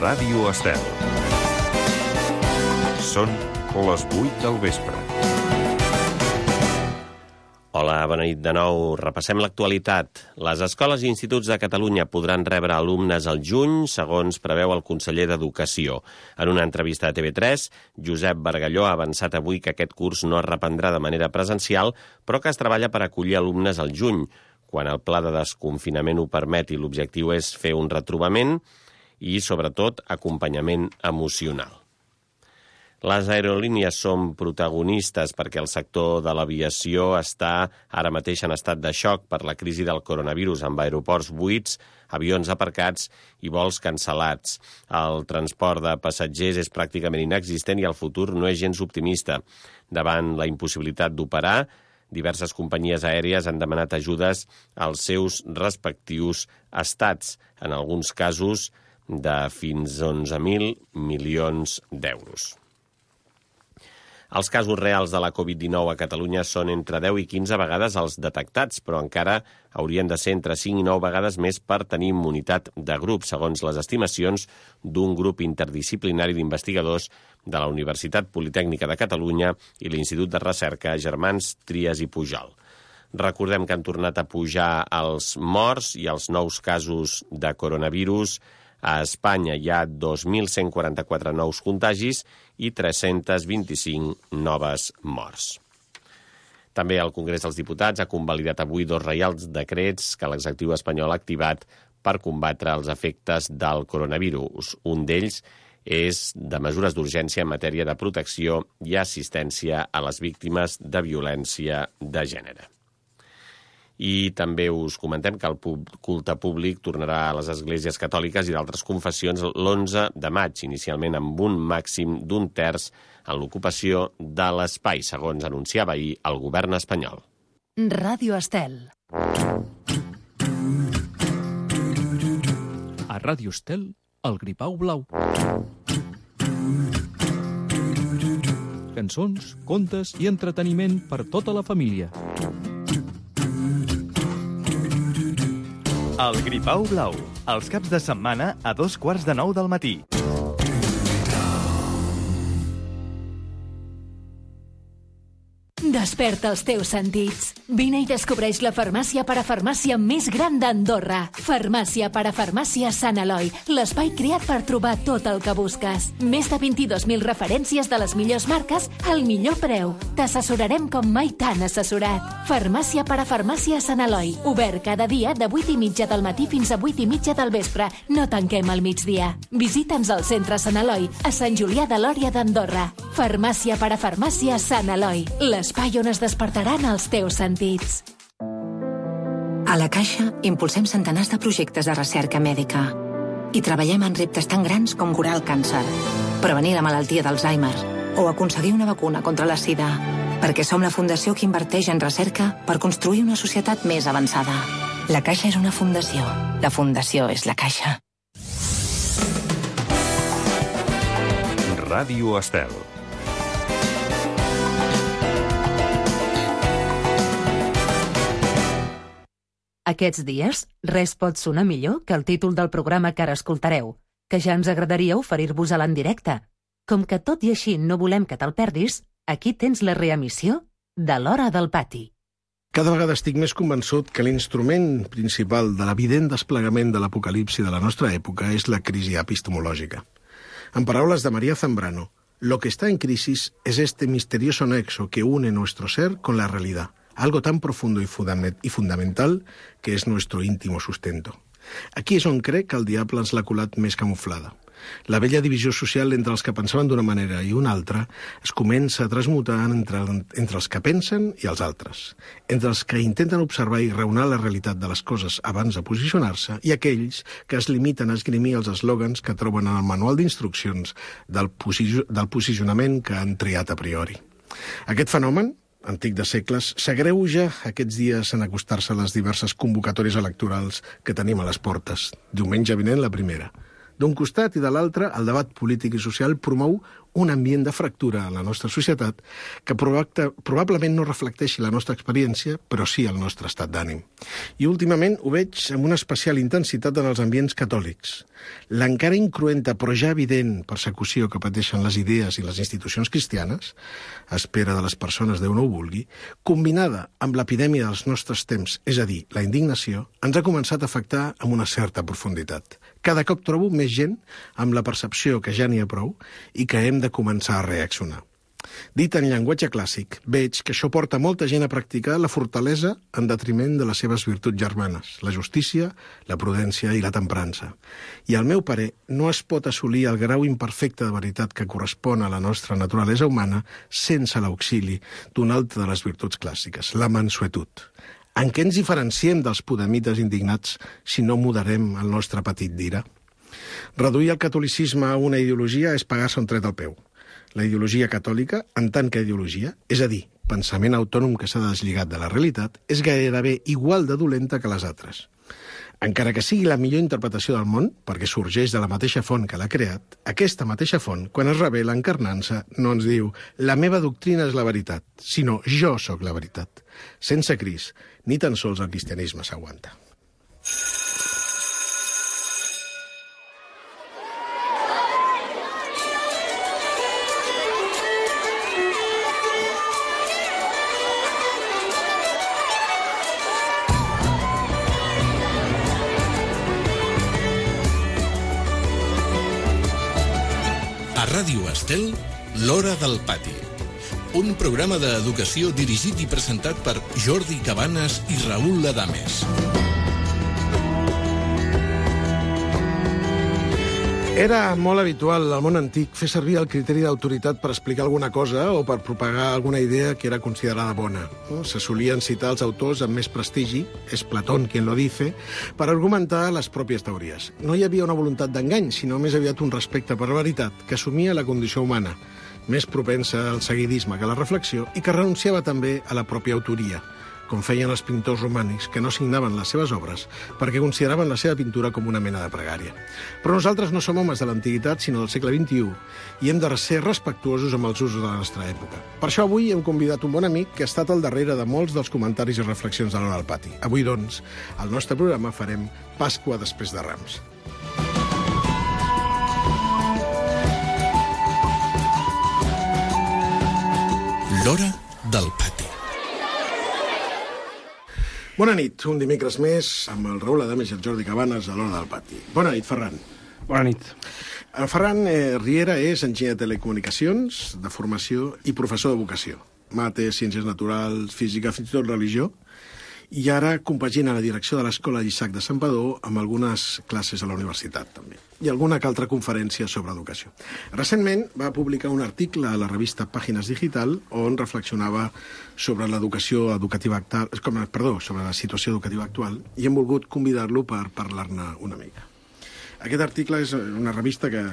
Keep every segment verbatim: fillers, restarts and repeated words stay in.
Ràdio Estel. Són les vuit del vespre. Hola, bona nit de nou. Repassem l'actualitat. Les escoles i instituts de Catalunya podran rebre alumnes al juny, segons preveu el conseller d'Educació. En una entrevista a T V tres, Josep Bargalló ha avançat avui que aquest curs no es reprendrà de manera presencial, però que es treballa per acollir alumnes al juny, quan el pla de desconfinament ho permeti. L'objectiu és fer un retrobament i, sobretot, acompanyament emocional. Les aerolínies són protagonistes perquè el sector de l'aviació està ara mateix en estat de xoc per la crisi del coronavirus, amb aeroports buits, avions aparcats i vols cancel·lats. El transport de passatgers és pràcticament inexistent i el futur no és gens optimista. Davant la impossibilitat d'operar, diverses companyies aèries han demanat ajudes als seus respectius estats, en alguns casos de fins a onze mil milions d'euros. Els casos reals de la covid dinou a Catalunya són entre deu i quinze vegades els detectats, però encara haurien de ser entre cinc i nou vegades més per tenir immunitat de grup, segons les estimacions d'un grup interdisciplinari d'investigadors de la Universitat Politècnica de Catalunya i l'Institut de Recerca Germans Trias i Pujol. Recordem que han tornat a pujar els morts i els nous casos de coronavirus. A Espanya hi ha dos mil cent quaranta-quatre nous contagis i tres-cents vint-i-cinc noves morts. També el Congrés dels Diputats ha convalidat avui dos reials decrets que l'executiu espanyol ha activat per combatre els efectes del coronavirus. Un d'ells és de mesures d'urgència en matèria de protecció i assistència a les víctimes de violència de gènere. I també us comentem que el culte públic tornarà a les esglésies catòliques i d'altres confessions l'onze de maig, inicialment amb un màxim d'un terç en l'ocupació de l'espai, segons anunciava ahir el govern espanyol. Ràdio Estel. A Ràdio Estel, el Gripau Blau. Cançons, contes i entreteniment per tota la família. El Gripau Blau, els caps de setmana a dos quarts de nou del matí. Desperta els teus sentits. Vine i descobreix la farmàcia parafarmàcia més gran d'Andorra. Farmàcia parafarmàcia Sant Eloi, l'espai creat per trobar tot el que busques. Més de vint-i-dos mil referències de les millors marques al millor preu. T'assessorarem com mai t'han assessorat. Farmàcia parafarmàcia Sant Eloi, obert cada dia de vuit i mitja del matí fins a vuit i mitja del vespre. No tanquem al migdia. Visita'ns al centre Sant Eloi, a Sant Julià de Lòria d'Andorra. Farmàcia parafarmàcia Sant Eloi, l'espai on es despertaran els teus sentits. A la Caixa impulsem centenars de projectes de recerca mèdica i treballem en reptes tan grans com curar el càncer, prevenir la malaltia d'Alzheimer o aconseguir una vacuna contra la sida, perquè som la fundació que inverteix en recerca per construir una societat més avançada. La Caixa és una fundació. La fundació és la Caixa. Ràdio Estel. Aquests dies, res pot sonar millor que el títol del programa que ara escoltareu, que ja ens agradaria oferir-vos-la en directe. Com que tot i així no volem que te'l perdis, aquí tens la reemissió de l'Hora del Pati. Cada vegada estic més convençut que l'instrument principal de l'evident desplegament de l'apocalipsi de la nostra època és la crisi epistemològica. En paraules de María Zambrano, lo que está en crisis es este misterioso nexo que une nuestro ser con la realidad. Algo tan profundo y fundamental que és nuestro íntimo sustento. Aquí és on crec que el diable ens l'ha colat més camuflada. La vella divisió social entre els que pensaven d'una manera i una altra es comença a transmutar entre, entre els que pensen i els altres, entre els que intenten observar i raonar la realitat de les coses abans de posicionar-se i aquells que es limiten a esgrimir els eslògans que troben en el manual d'instruccions del, posi- del posicionament que han triat a priori. Aquest fenomen, antic de segles, s'agreuja aquests dies en acostar-se a les diverses convocatòries electorals que tenim a les portes. Diumenge vinent la primera. D'un costat i de l'altre, el debat polític i social promou un ambient de fractura en la nostra societat que probablement no reflecteixi la nostra experiència, però sí el nostre estat d'ànim. I últimament ho veig amb una especial intensitat en els ambients catòlics. L'encara incruenta però ja evident persecució que pateixen les idees i les institucions cristianes, a espera de les persones, Déu no ho vulgui, combinada amb l'epidèmia dels nostres temps, és a dir, la indignació, ens ha començat a afectar amb una certa profunditat. Cada cop trobo més gent amb la percepció que ja n'hi ha prou i que hem de començar a reaccionar. Dit en llenguatge clàssic, veig que això porta molta gent a practicar la fortalesa en detriment de les seves virtuts germanes, la justícia, la prudència i la temprança. I al meu parer, no es pot assolir el grau imperfecte de veritat que correspon a la nostra naturalesa humana sense l'auxili d'una altra de les virtuts clàssiques, la mansuetud. En què ens diferenciem dels podemites indignats si no moderem el nostre petit d'ira? Reduir el catolicisme a una ideologia és pagar-se un tret al peu. La ideologia catòlica, en tant que ideologia, és a dir, pensament autònom que s'ha deslligat de la realitat, és gairebé igual de dolenta que les altres. Encara que sigui la millor interpretació del món, perquè sorgeix de la mateixa font que l'ha creat, aquesta mateixa font, quan es revela encarnant-se, no ens diu «la meva doctrina és la veritat», sinó «jo sóc la veritat». Sense Crist, ni tan sols el cristianisme s'aguanta. A Ràdio Estel, l'Hora del Pati. Un programa d'educació dirigit i presentat per Jordi Cabanes i Raül Ladames. Era molt habitual al món antic fer servir el criteri d'autoritat per explicar alguna cosa o per propagar alguna idea que era considerada bona. Se solien citar els autors amb més prestigi, és Platón quien lo dice, per argumentar les pròpies teories. No hi havia una voluntat d'engany, sinó més aviat un respecte per la veritat que assumia la condició humana, més propensa al seguidisme que a la reflexió i que renunciava també a la pròpia autoria, com feien els pintors romànics que no signaven les seves obres perquè consideraven la seva pintura com una mena de pregària. Però nosaltres no som homes de l'antiguitat, sinó del segle vint-i-u, i hem de ser respectuosos amb els usos de la nostra època. Per això avui hem convidat un bon amic que ha estat al darrere de molts dels comentaris i reflexions de l'Hora del Pati. Avui, doncs, al nostre programa farem Pasqua després de Rams. L'Hora del Pati. Bona nit, un dimecres més amb el Raül Ladames i el Jordi Cabanes a l'Hora del Pati. Bona nit, Ferran. Bona nit. En Ferran eh, Riera és enginyer de telecomunicacions, de formació i professor de vocació. Mate, ciències naturals, física, fins i tot religió. I ara compagina la direcció de l'Escola Llisac de Santpedor amb algunes classes a la universitat, també. I alguna que altra conferència sobre educació. Recentment va publicar un article a la revista Pàgines Digital on reflexionava sobre l'educació educativa actual, com, perdó, sobre la situació educativa actual, i hem volgut convidar-lo per parlar-ne una mica. Aquest article és una revista que,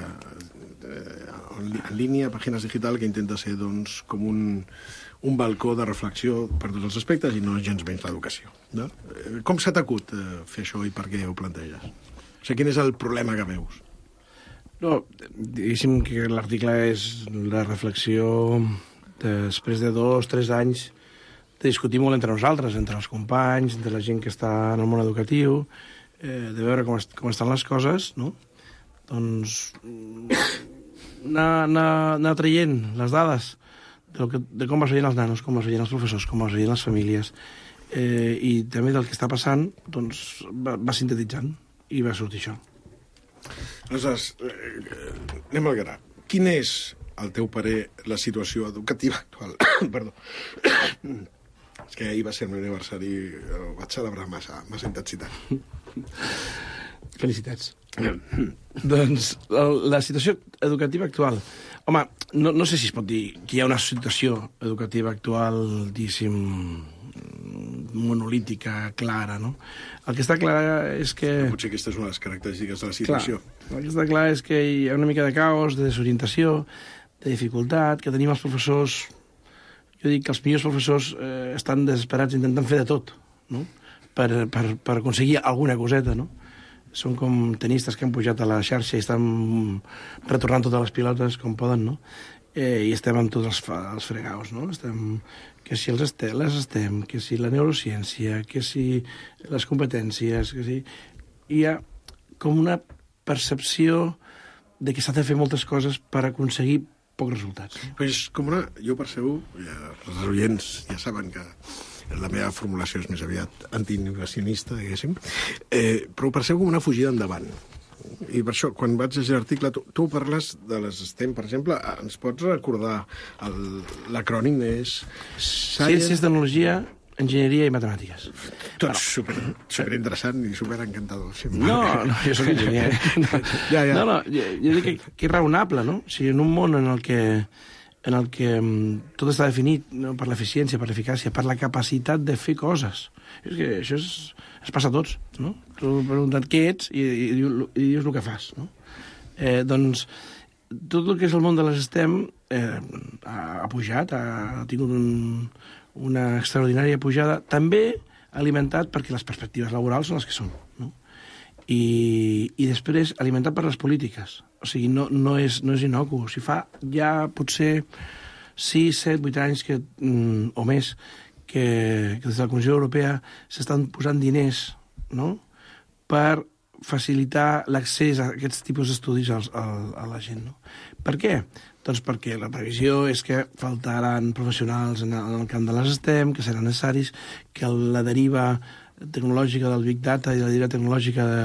eh, en línia, Pàgines Digital, que intenta ser, doncs, com un... un balcó de reflexió per tots els aspectes i no gens menys l'educació. No? Com s'ha t'acut eh, fer això i per què ho planteges? O sigui, quin és el problema que veus? No, diguéssim que l'article és la reflexió després de dos, tres anys de discutir molt entre nosaltres, entre els companys, entre la gent que està en el món educatiu, eh, de veure com, est com estan les coses, no? Doncs anar, anar, anar traient les dades de, que, de com es veien els nanos, com es veien els professors, com es veien les famílies, eh, i també del que està passant, doncs va, va sintetitzant i va sortir això. Aleshores, eh, anem al gra. Quin és, al teu parer, la situació educativa actual? Perdó. És que ahir va ser el meu aniversari, el vaig celebrar massa, massa intensitat. Felicitats. Doncs la, la situació educativa actual... Home, no, no sé si es pot dir que hi ha una situació educativa actual, diguéssim, monolítica, clara, no? El que està clar és que... Però potser aquesta és una de les característiques de la situació. Clar, el que està clar és que hi ha una mica de caos, de desorientació, de dificultat, que tenim els professors... Jo dic que els millors professors eh, estan desesperats intentant fer de tot, no? Per, per, per aconseguir alguna coseta, no? són com tenistes que han pujat a la xarxa i estan retornant totes les pilotes com poden, no? Eh, I estem amb tots els, els fregaus, no? Estem, que si els estem, les estem, que si la neurociència, que si les competències, que si... Hi ha com una percepció de que s'ha de fer moltes coses per aconseguir pocs resultats. Pues, com una, jo percebo, ja, els oients ja saben que la meva formulació és més aviat antiinnovacionista, diguéssim, eh, però ho percebo com una fugida endavant. I per això, quan vaig llegir l'article, tu, tu parles de les STEM, per exemple, ens pots recordar l'acrònim és... Ciències, tecnologia, enginyeria i matemàtiques. Tot super, super interessant i super encantador. Sí, no, no, jo soc enginyer. No, ja, ja. no, no jo, jo dic que, que és raonable, no? O sigui, en un món en el que en el que tot està definit, no, per l'eficiència, per l'eficàcia, per la capacitat de fer coses. És que això és, es passa a tots, no? Tu preguntat què ets i, i, i dius el que fas, no? Eh, doncs, tot el que és el món de les STEM eh, ha, ha pujat, ha, ha tingut un, una extraordinària pujada, també alimentat perquè les perspectives laborals són les que són, no? I, i després alimentat per les polítiques. O sigui, no, no, és, no és inocu. Si fa ja potser sis, set, vuit anys que, mm, o més que, que des de la Comissió Europea s'estan posant diners, no?, per facilitar l'accés a aquests tipus d'estudis als, a, a la gent, no? Per què? Doncs perquè la previsió és que faltaran professionals en el, en el camp de les STEM, que seran necessaris, que la deriva tecnològica del Big Data i la deriva tecnològica de,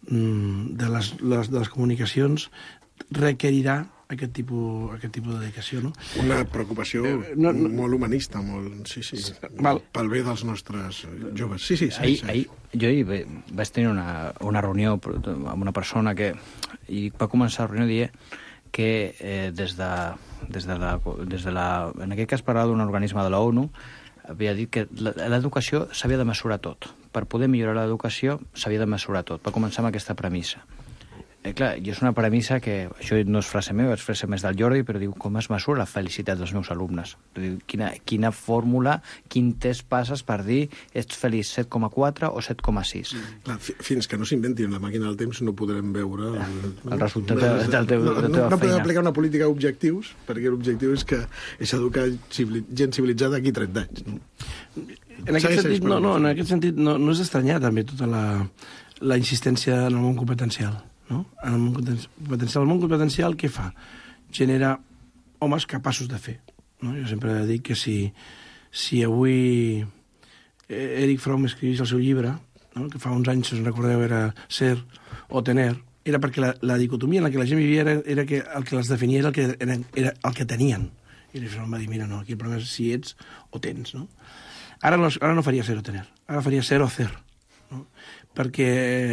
de, les, les, de les comunicacions requerirà aquest tipus, aquest tipus de dedicació, no? Una preocupació eh, no, no, molt humanista, molt, sí, sí, Val. pel bé dels nostres joves. Sí, sí, sí. Ahir, sí. ahir jo hi vaig tenir una, una reunió amb una persona que i va començar la reunió dient que eh, des, de, des, de la, des de la... En aquest cas parlava d'un organisme de l'ONU, havia dit que l'educació s'havia de mesurar tot. Per poder millorar l'educació s'havia de mesurar tot. Va començar amb aquesta premissa. Eh, clar, i és una premissa que, això no és frase meva, és frase més del Jordi, però diu, com es mesura la felicitat dels meus alumnes? Diu, quina, quina fórmula, quin test passes per dir ets feliç set coma quatre o set coma sis? Clar, fins que no s'inventin la màquina del temps no podrem veure el, el resultat de, del teu, no, de la teva no, no podem feina. aplicar una política d'objectius, perquè l'objectiu és que és educar civili, gent civilitzada d'aquí trenta anys. No? En aquest sentit, no, no, en aquest sentit no, no és d'estranyar també tota la, la insistència en el món competencial. No? En el món competencial. El món competencial què fa? Genera homes capaços de fer. No? Jo sempre dic que si, si avui Eric Fromm escrivís el seu llibre, no? Que fa uns anys, si us recordeu, era ser o tener, era perquè la, la dicotomia en la que la gent vivia era, era que el que les definia era el que, era, era el que tenien. I Eric Fromm va dir, mira, no, aquí el problema és si ets o tens. No? Ara, no, ara no faria ser o tener, ara faria ser o ser. No? Perquè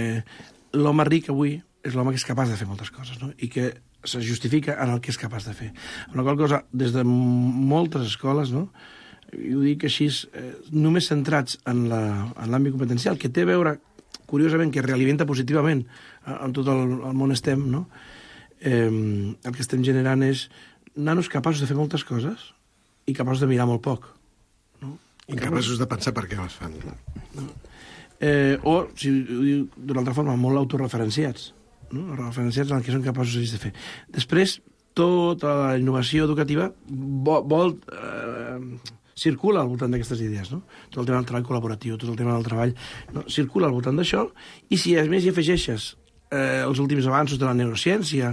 l'home ric avui és l'home que és capaç de fer moltes coses, no? I que se justifica en el que és capaç de fer. Amb la qual cosa, des de moltes escoles, no? I ho dic així, eh, només centrats en l'àmbit competencial, que té a veure, curiosament, que realimenta positivament en tot el, el món STEM, no? Eh, el que estem generant és nanos capaços de fer moltes coses i capaços de mirar molt poc. No? Incapaços de pensar per què les fan. No? Eh, o, si ho diu d'una altra forma, molt autorreferenciats. No? Referenciats en el que són capaços de fer. Després, tota la innovació educativa vol, vol, eh, circula al voltant d'aquestes idees, no? Tot el tema del treball col·laboratiu, tot el tema del treball, no? Circula al voltant d'això, i si a més hi afegeixes eh, els últims avanços de la neurociència,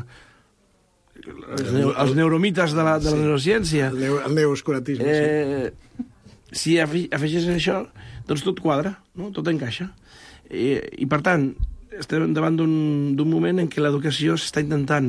els, neu els neuromites de la, de la sí. neurociència... El, neo, el neoescuratisme, eh, sí. Si afegeixes això, doncs tot quadra, no? Tot encaixa. I, i per tant, estem davant d'un moment en què l'educació s'està intentant,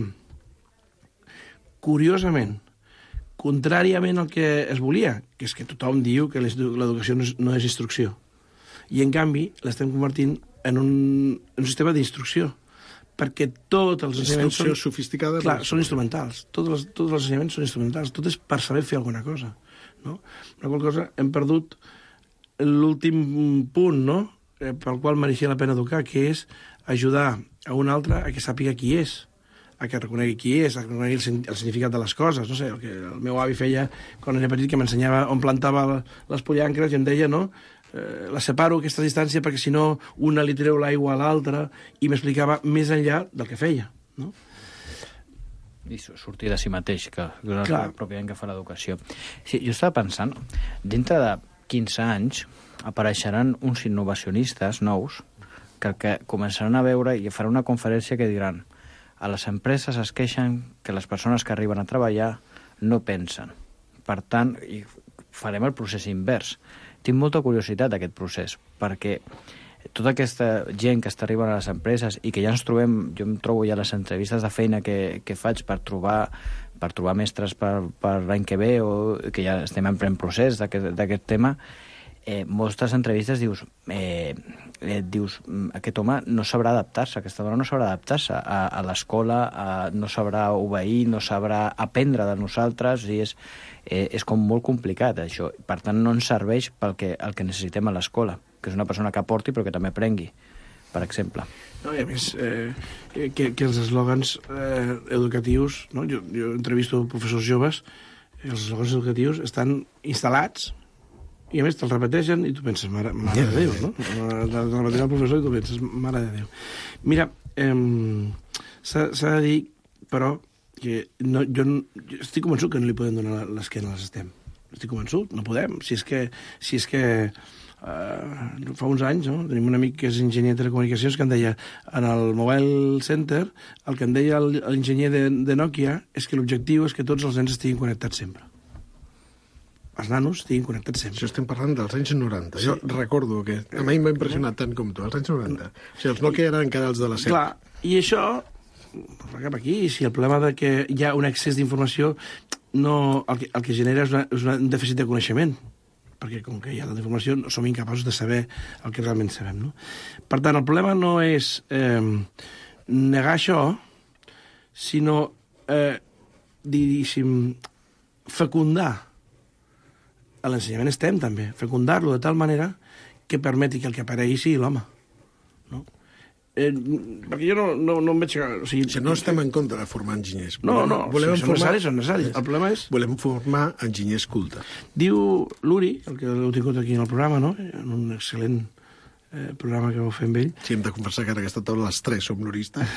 curiosament, contràriament al que es volia, que és que tothom diu que l'educació no, no és instrucció. I, en canvi, l'estem convertint en un, en un sistema d'instrucció, perquè tots els ensenyaments són... sofisticada. Clar, són instrumentals. Tots els, tots els ensenyaments són instrumentals. Tot és per saber fer alguna cosa. No? La qual cosa hem perdut l'últim punt, no?, pel qual mereixia la pena educar, que és ajudar a un altre a que sàpiga qui és, a que reconegui qui és, a que reconegui el, el significat de les coses. No sé, el que el meu avi feia quan era petit, que m'ensenyava on plantava les pollancres i em deia, no?, eh, la separo aquesta distància perquè si no una li treu l'aigua a l'altra, i m'explicava més enllà del que feia, no? I sortir de si mateix, que és el pròpiament que fa l'educació. Sí, jo estava pensant, dintre de quinze anys apareixeran uns innovacionistes nous que, que començaran a veure i faran una conferència que diran: a les empreses es queixen que les persones que arriben a treballar no pensen. Per tant, i farem el procés invers. Tinc molta curiositat d'aquest procés, perquè tota aquesta gent que està arribant a les empreses i que ja ens trobem, jo em trobo ja a les entrevistes de feina que, que faig per trobar, per trobar mestres per, per l'any que ve, o que ja estem en plen procés d'aquest tema, eh, moltes entrevistes dius, eh, eh, dius, aquest home no sabrà adaptar-se, aquesta dona no sabrà adaptar-se a, a l'escola, a, no sabrà obeir, no sabrà aprendre de nosaltres, i és, eh, és com molt complicat això. Per tant, no ens serveix pel que, el que necessitem a l'escola, que és una persona que aporti però que també aprengui, per exemple. No, i a més, eh, que, que els eslògans eh, educatius, no? jo, jo entrevisto professors joves, els eslògans educatius estan instal·lats i a més te'ls repeteixen i tu penses, mare, mare de Déu, no? Te'ls repeteix el professor i tu penses, mare de Déu. Mira, eh, s'ha de dir, però, que no, jo, jo estic convençut que no li podem donar l'esquena a les STEM. Estic convençut, no podem. Si és que... Si és que Uh, fa uns anys, no? Tenim un amic que és enginyer de telecomunicacions que em deia, en el Mobile Center, el que em deia l'enginyer de, de Nokia és que l'objectiu és que tots els nens estiguin connectats sempre. Els nanos estiguin connectats sempre. Això estem parlant dels anys noranta. Sí. Jo recordo que a mi m'ha impressionat tant com tu, els anys noranta. O sigui, els Nokia eren encara els de la set. Clar, i això, cap aquí, si el problema de que hi ha un excés d'informació, no, el, que, el que genera és, una, és un dèficit de coneixement, perquè com que hi ha tanta informació no som incapaços de saber el que realment sabem, no? Per tant, el problema no és eh, negar això, sinó, eh, diguéssim, fecundar l'ensenyament STEM, també, fecundar-lo de tal manera que permeti que el que aparegui sigui l'home, no? Eh, perquè jo no, no, no em veig... O sigui, si no estem en contra de formar enginyers. No, no, volem si són formar... necessaris, són necessaris. El problema és... Volem formar enginyers cultes. Diu l'Uri, el que l'heu tingut aquí en el programa, no? En un excel·lent eh, programa que vau fer amb ell. Sí, hem de confessar que en aquesta taula les tres som l'uristes.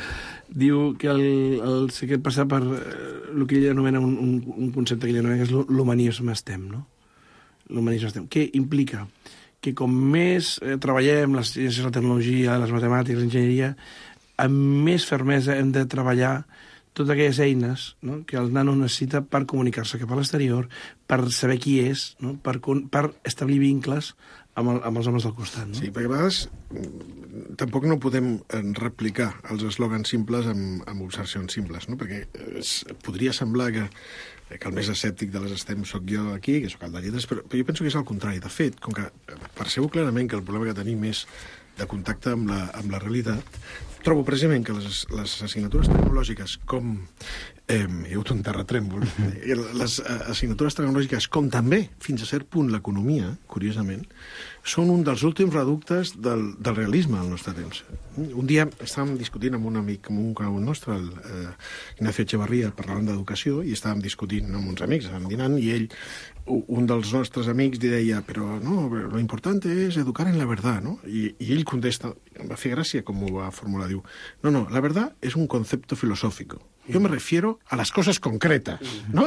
Diu que el, el secret passa per eh, el que ell anomena un, un, un concepte que ell anomena que és l'humanisme STEM, no? L'humanisme STEM. Què implica? Que com més eh, treballem les ciències, la tecnologia, les matemàtiques, l'enginyeria, amb més fermesa hem de treballar totes aquelles eines, no?, que el nano necessita per comunicar-se cap a l'exterior, per saber qui és, no?, per, per establir vincles amb, el, amb els homes del costat. No? Sí, perquè a vegades tampoc no podem replicar els eslògans simples amb, amb observacions simples, no? Perquè es, podria semblar que que el més escèptic de les STEM sóc jo aquí, que sóc el de lletres, però, però jo penso que és el contrari. De fet, com que percebo clarament que el problema que tenim és de contacte amb la, amb la realitat, trobo precisament que les, les assignatures tecnològiques com... Eh, hi ha hagut un terratrèmol. Les assignatures tecnològiques, com també, fins a cert punt, l'economia, curiosament, són un dels últims reductes del, del realisme al nostre temps. Un dia estàvem discutint amb un amic, amb un conegut nostre, el eh, Ignacio Echevarría, parlant d'educació, i estàvem discutint amb uns amics, estàvem dinant, i ell, un dels nostres amics, li deia, però no, lo importante es educar en la verdad, ¿no? I, i ell contesta, em va fer gràcia com ho va formular, diu, no, no, la verdad es un concepto filosófico. Yo me refiero a las cosas concretas, ¿no?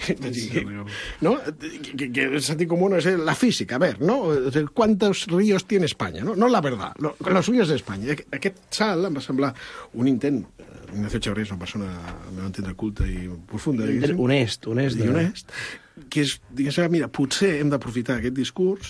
¿No? Que, que el sentido común es la física, a ver, ¿no? ¿Cuántos ríos tiene España? No, no la verdad, lo, los ríos d'Espanya. Aquest salt em va semblar un intent... Ignacio Echevarría és una persona, al meu entendre, culta i profunda. Honest, honest. I honest. Que és, diguéssim, mira, potser hem d'aprofitar aquest discurs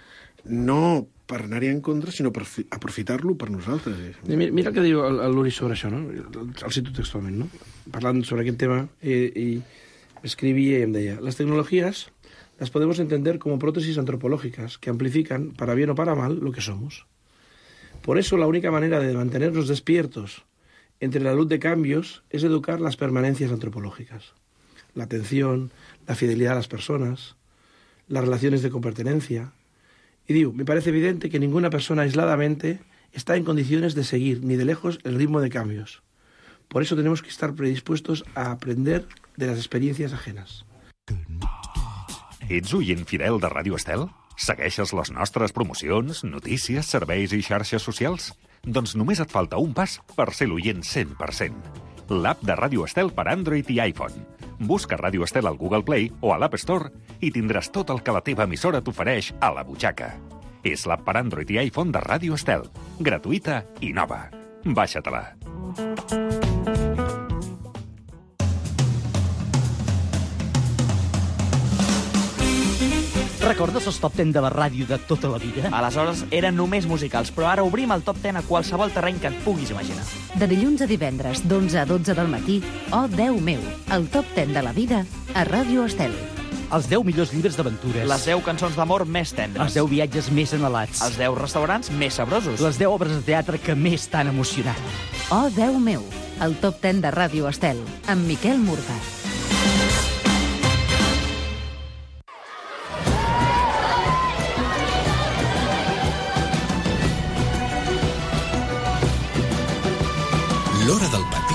no per anar-hi en contra, sinó per aprofitar-lo per nosaltres. Mira, mira el que diu l'Uri sobre això, no? El cito textualment, no? Parlant sobre aquest tema, eh, y escribía y em deia, las tecnologías las podemos entender como prótesis antropológicas que amplifican, para bien o para mal, lo que somos. Por eso, la única manera de mantenernos despiertos entre la luz de cambios es educar las permanencias antropológicas. La atención, la fidelidad a las personas, las relaciones de compertenencia. Y digo, me parece evidente que ninguna persona aisladamente está en condiciones de seguir ni de lejos el ritmo de cambios. Por eso tenemos que estar predispuestos a aprender de las experiencias ajenas. Ets oient fidel de Ràdio Estel? Segueixes les nostres promocions, notícies, serveis i xarxes socials? Doncs només et falta un pas per ser l'oient cent per cent. L'app de Ràdio Estel per Android i iPhone. Busca Ràdio Estel al Google Play o a l'App Store i tindràs tot el que la teva emissora t'ofereix a la butxaca. És l'app per Android i iPhone de Ràdio Estel. Gratuïta i nova. Baixa-te-la. Recordes els top deu de la ràdio de tota la vida? Aleshores eren només musicals, però ara obrim el top deu a qualsevol terreny que et puguis imaginar. De dilluns a divendres, d'onze a dotze del matí, Oh, Déu meu, el top deu de la vida a Ràdio Estel. Els deu millors llibres d'aventures. Les deu cançons d'amor més tendres. Els deu viatges més anhelats. Els deu restaurants més sabrosos. Les deu obres de teatre que més t'han emocionat. Oh, Déu meu, el top deu de Ràdio Estel, amb Miquel Murga. L'Hora del Pati.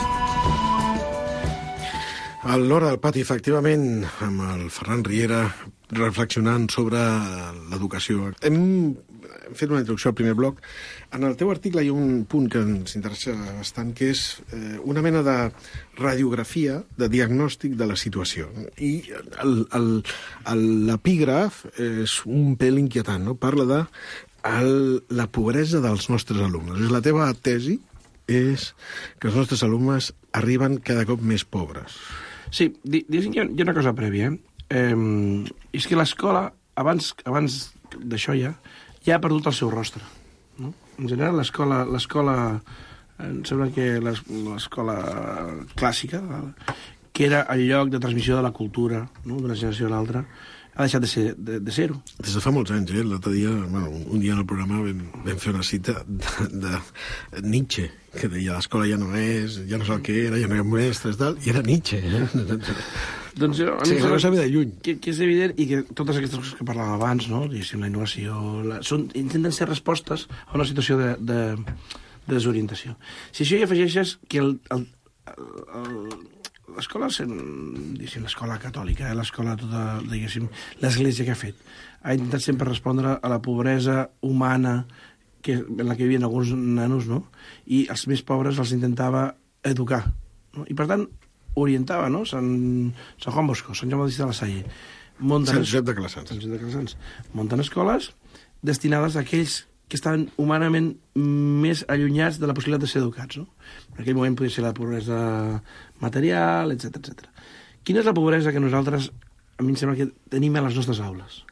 A l'Hora del Pati, efectivament, amb el Ferran Riera, reflexionant sobre l'educació. Hem fet una introducció al primer bloc. En el teu article hi ha un punt que ens interessa bastant, que és eh, una mena de radiografia, de diagnòstic de la situació. I el, el, el, l'epígraf és un pèl inquietant, no? Parla de el, la pobresa dels nostres alumnes. És la teva tesi és que els nostres alumnes arriben cada cop més pobres. Sí, diguéssim que hi ha una cosa prèvia. Eh? Eh, és que l'escola, abans, abans d'això ja, ja ha perdut el seu rostre. No? En general, l'escola, l'escola, em sembla que l'escola clàssica, que era el lloc de transmissió de la cultura, no? D'una generació a l'altra, ha deixat de, ser, de, de ser-ho. Des de fa molts anys, eh? L'altre dia, bueno, un dia en el programa vam, vam fer una cita de, de Nietzsche, que deia l'escola ja no és, ja no sé el que era, ja no hi ha mestres, tal, i era Nietzsche. Eh? Doncs jo... Sí, que no sabe de lluny. Que, que és evident, i que totes aquestes coses que parlàvem abans, no? Diguéssim, la innovació... La, són, intenten ser respostes a una situació de, de, de desorientació. Si això hi afegeixes que el, el, el, el l'escola, diguéssim, l'escola catòlica, eh, l'escola tota, diguéssim, l'església que ha fet, ha intentat sempre respondre a la pobresa humana que, en la que vivien alguns nanos, no? I els més pobres els intentava educar, no? I per tant, orientava, no? Sant, Sant Juan Bosco, Sant Jaume de la Salle. Sant Josep de Calassanç. Sant Josep de Calassanç. Munten escoles destinades a aquells que estaven humanament més allunyats de la possibilitat de ser educats, no? En aquell moment podia ser la pobresa material, etcètera, etcètera. Quina és la pobresa que nosaltres, a mi em sembla que tenim a les nostres aules?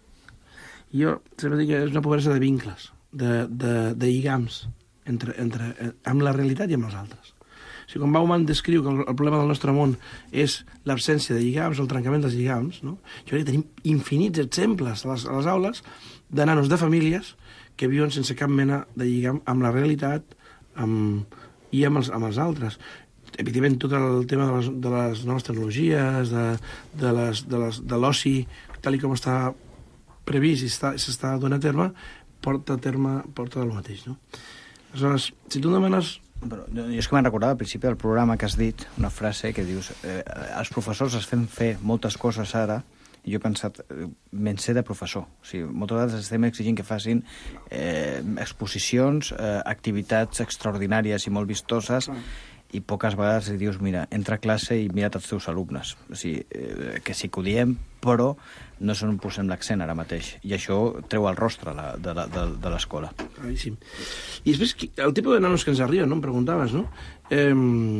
Jo sempre dic que és una pobresa de vincles, de, de, de lligams entre, entre, amb la realitat i amb els altres. O sigui, quan Bauman descriu que el, el problema del nostre món és l'absència de lligams, el trencament dels lligams, no? Jo crec que tenim infinits exemples a les, a les aules de nanos de famílies que viuen sense cap mena de lligam amb la realitat amb, i amb els, amb els altres. Evidentment, tot el tema de les, de les noves tecnologies, de, de, les, de, les, de l'oci, tal com està previst i s'està donant a terme, porta a terme porta del mateix, no? Aleshores, si tu demanes... Però, jo és que m'han recordat al principi del programa que has dit una frase que dius eh, els professors es fem fer moltes coses ara i jo he pensat, eh, me'n sé de professor. O sigui, moltes vegades estem exigint que facin eh, exposicions, eh, activitats extraordinàries i molt vistoses i poques vegades li dius, mira, entra a classe i mira't els teus alumnes. O sigui, eh, que sí que ho diem, però no és on posem l'accent ara mateix. I això treu el rostre la, de, de, de, de l'escola. Claríssim. I després, el tipus de nanos que ens arriben, no? Em preguntaves, no? Eh,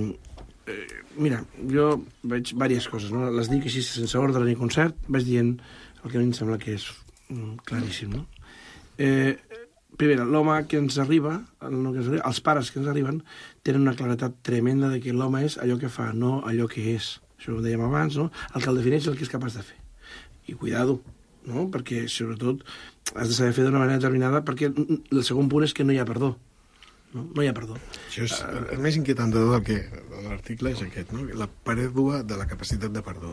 eh, mira, jo veig diverses coses, no? Les dic així sense ordre ni concert, vaig dient el que a mi em sembla que és mm, claríssim, no? Eh, Primera, l'home que ens arriba, el que ens arriba, els pares que ens arriben, tenen una claretat tremenda de que l'home és allò que fa, no allò que és. Això ho dèiem abans, no? El que el defineix és el que és capaç de fer. I cuidado, no? Perquè, sobretot, has de saber fer d'una manera determinada, perquè el segon punt és que no hi ha perdó. No, no hi ha perdó. Això és, el més inquietant de tot el que l'article és aquest, no? La pèrdua de la capacitat de perdó.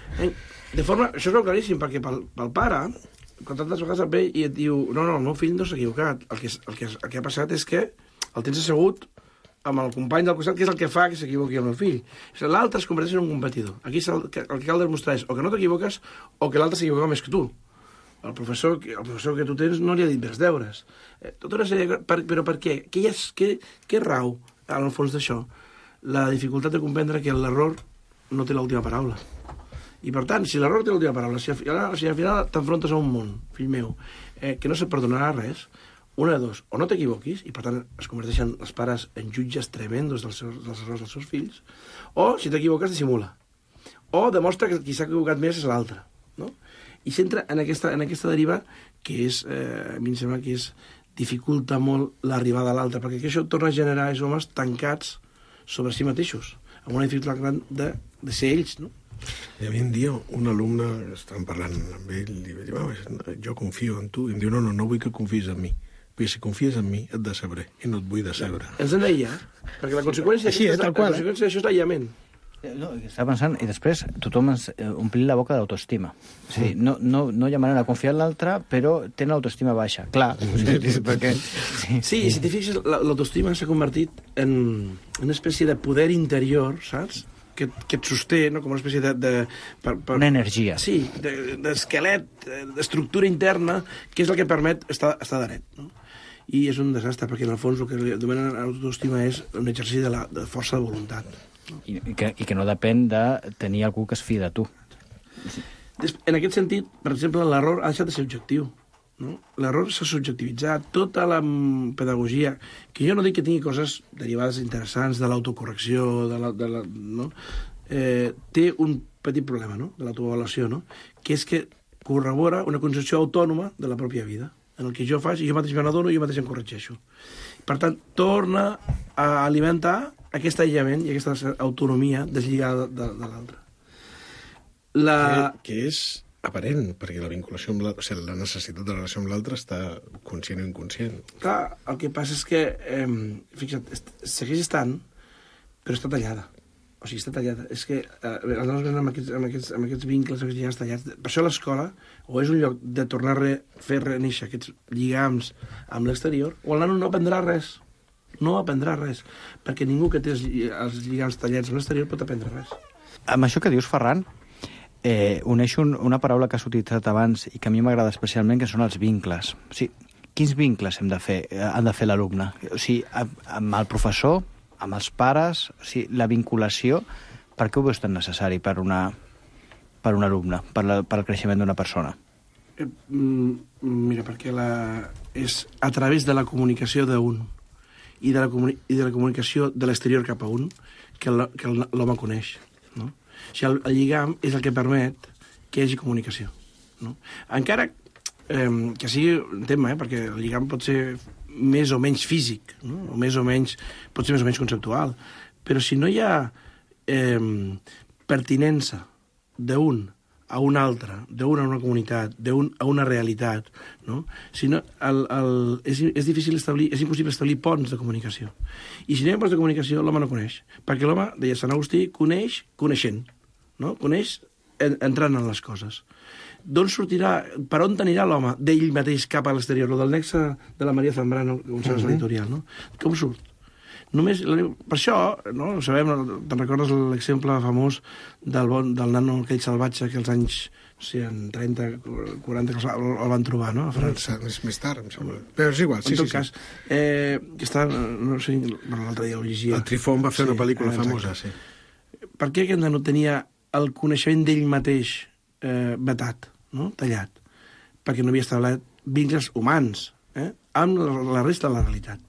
De forma, això és claríssim, perquè pel, pel pare... quan tantes vegades et ve i et diu no, no, el meu fill no s'ha equivocat, el que, el, que, el que ha passat és que el tens assegut amb el company del costat, que és el que fa que s'equivoqui el meu fill. L'altre es converteix en un competidor. Aquí el que, el que cal demostrar és o que no t'equivoques o que l'altre s'equivoca més que tu. el professor, el professor que tu tens no li ha dit bé els deures. Eh, tota una sèrie de... Per, però per què? Què, és, què, què rau, en el fons d'això? La dificultat de comprendre que l'error no té l'última paraula. I, per tant, si l'error té l'última paraula, si al final, si al final t'enfrontes a un món, fill meu, eh, que no se't perdonarà res, una de dos, o no t'equivoquis, i per tant es converteixen els pares en jutges tremendos dels, seus, dels errors dels seus fills, o si t'equivoques, dissimula. O demostra que qui s'ha equivocat més és l'altre, no? I s'entra en aquesta, en aquesta deriva que és, eh, a mi em sembla que és, dificulta molt l'arribada a l'altre, perquè això torna a generar els homes tancats sobre si mateixos, amb una dificultat gran de, de ser ells, no? Hi havia un dia un alumne, estàvem parlant amb ell, i li va dir, jo confio en tu, i em diu, no, no, no vull que confiïs en mi, perquè si confies en mi et decebré, i no et vull decebre. Ens hem d'aïllar, perquè la conseqüència, Així, eh, tal qual, la conseqüència d'això és l'aïllament. No, estava pensant, i després tothom ens eh, omplir la boca d'autoestima. O sigui, no, no, no hi ha manera de confiar en l'altre, però tenen l'autoestima baixa. Clar, o sigui, perquè... Sí, sí, i si t'hi fixes, l'autoestima s'ha convertit en una espècie de poder interior, saps?, que, que et sosté, no?, com una espècie de... de per, per... Una energia. Sí, d'esquelet, de, d'estructura interna, que és el que permet estar, estar dret, no? I és un desastre, perquè en el fons el que domina l'autoestima és un exercici de, la, de força de voluntat. I, i, que, I que no depèn de tenir algú que es fia de tu. En aquest sentit, per exemple, l'error ha deixat de ser objectiu. No? L'error s'ha subjectivitzat. Tota la pedagogia, que jo no dic que tingui coses derivades interessants de l'autocorrecció, de la, de la, no? eh, té un petit problema, no?, de l'autoavaluació, no?, que és que corrobora una concepció autònoma de la pròpia vida, en el que jo faig i jo mateix me n'adono i jo mateix em corregeixo. Per tant, torna a alimentar aquest aïllament i aquesta autonomia deslligada de, de, de l'altre. La... Que, que és aparent, perquè la vinculació amb l'altre, o sigui, la necessitat de la relació amb l'altre està conscient o inconscient. Clar, el que passa és que, eh, fixa't, segueix estant, però està tallada. O sigui, està tallada. És que eh, els nostres amb aquests, amb, aquests, amb aquests vincles, aquests lligams tallats, per això l'escola o és un lloc de tornar a re, fer reneixer aquests lligams amb l'exterior, o el nano no aprendrà res. No aprendrà res, perquè ningú que té els, els lligams tallats amb l'exterior pot aprendre res. Amb això que dius, Ferran, eh, uneix un, una paraula que has utilitzat abans i que a mi m'agrada especialment, que són els vincles. O sigui, quins vincles hem de fer, han de fer l'alumne? O sigui, amb el professor, amb els pares, o sigui, la vinculació, per què ho veus tan necessari per, una, per un alumne, per, la, per el creixement d'una persona? Eh, mira, perquè la, és a través de la comunicació d'un i de la, comuni i de la comunicació de l'exterior cap a un que l'home coneix, no? O sigui, el, el lligam és el que permet que hi hagi comunicació, no? Encara eh, que sigui un tema, eh, perquè el lligam pot ser més o menys físic, no? O més o menys, pot ser més o menys conceptual, però si no hi ha eh, pertinença d'un a un altre, d'un a una comunitat, d'un a una realitat, no? Si no, el, el, és, és difícil establir, és impossible establir ponts de comunicació. I si no hi ha ponts de comunicació, l'home no coneix. Perquè l'home, deia Sant Agustí, coneix coneixent, no? Coneix en, entrant en les coses. D'on sortirà, per on anirà l'home d'ell mateix cap a l'exterior? Lo del nexe de la Maria Zambrano, un mm -hmm. editorial, no? Com surt? Només, per això, no, sabem, te'n recordes l'exemple famós del, bon, del nano aquell salvatge que als anys, no sé, en trenta, quaranta, que el, el van trobar, no? A França. Més, més tard, em sembla. Però és igual, sí, en tot sí. cas, sí. Eh, que està, no sé, l'altre dia ho llegia. El Trifon va fer sí, una pel·lícula exacte. famosa, sí. Per què aquest nano tenia el coneixement d'ell mateix eh, vetat, no? Tallat? Perquè no havia establert vincles humans, eh? Amb la, la resta de la realitat.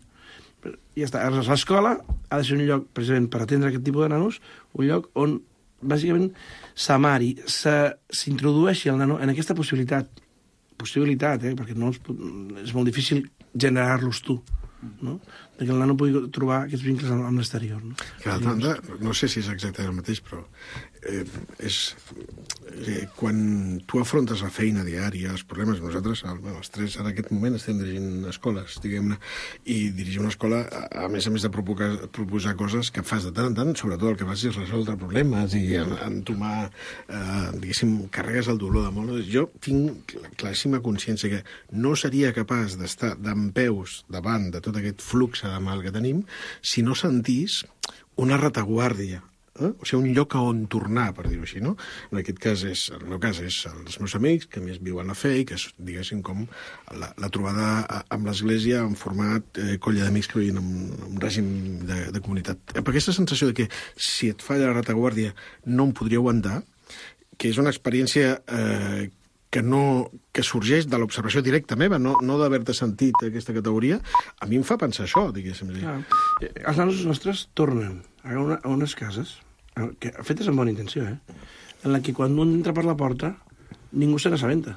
I ja està. L'escola ha de ser un lloc, precisament, per atendre aquest tipus de nanos, un lloc on, bàsicament, s'amari, s'introdueixi el nano en aquesta possibilitat. Possibilitat, eh? Perquè no és, és molt difícil generar-los tu, no? Que el nano pugui trobar aquests vincles amb, amb l'exterior, no? Que d'altra banda, no sé si és exactament el mateix, però eh, és... Eh, quan tu afrontes la feina diària, els problemes, nosaltres, bueno, els tres, en aquest moment, estem dirigint escoles, diguem-ne, i dirigir una escola, a, a més a més de proposar, proposar coses que fas de tant en tant, sobretot el que fas és resoldre problemes i en, entomar, eh, diguéssim, càrregues al dolor de molt. Jo tinc claríssima consciència que no seria capaç d'estar dempeus davant de tot aquest flux de mal que tenim si no sentís una retaguàrdia Eh? O sigui, un lloc a on tornar, per dir-ho així, no? En aquest cas, és, en el meu cas, és els meus amics, que més viuen a fer, i que és, diguéssim, com la, la trobada amb l'Església en format eh, colla d'amics que viuen en, en règim de, de comunitat. Per aquesta sensació de que si et falla la retaguardia no em podria aguantar, que és una experiència eh, que, no, que sorgeix de l'observació directa meva, no, no d'haver-te sentit aquesta categoria, a mi em fa pensar això, diguéssim. Ah, els nanos nostres tornen a, una, a unes cases, que, fetes amb bona intenció, eh? En la que quan un entra per la porta, ningú se n'assabenta.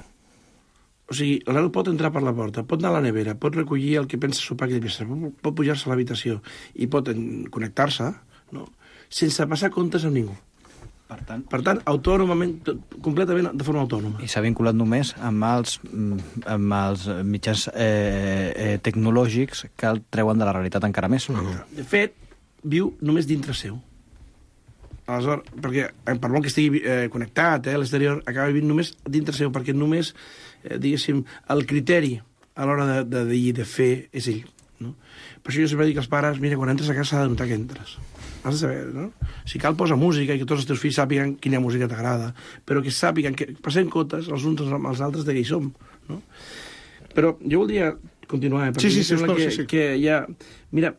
O sigui, el nano pot entrar per la porta, pot anar a la nevera, pot recollir el que pensa sopar, que pot, pot pujar-se a l'habitació i pot connectar-se, no? Sense passar comptes amb ningú. Per tant, per tant, autònomament, completament de forma autònoma. I s'ha vinculat només amb els, amb els mitjans eh, eh, tecnològics que el treuen de la realitat encara més. No. De fet, viu només dintre seu. Aleshores, perquè per molt que estigui eh, connectat eh, a l'exterior, acaba vivint només dintre seu, perquè només, eh, diguéssim, el criteri a l'hora de, de dir, de fer, és ell. No? Per això jo sempre dic als pares, mira, quan entres a casa s'ha de notar que entres. Has de saber, no? Si cal, posa música i que tots els teus fills sàpiguen quina música t'agrada, però que sàpiguen que passem cotes els uns als altres de què hi som, no? Però jo voldria continuar, eh? Perquè sí, sí, sí, sembla sí, que, sí. que ja... Mira,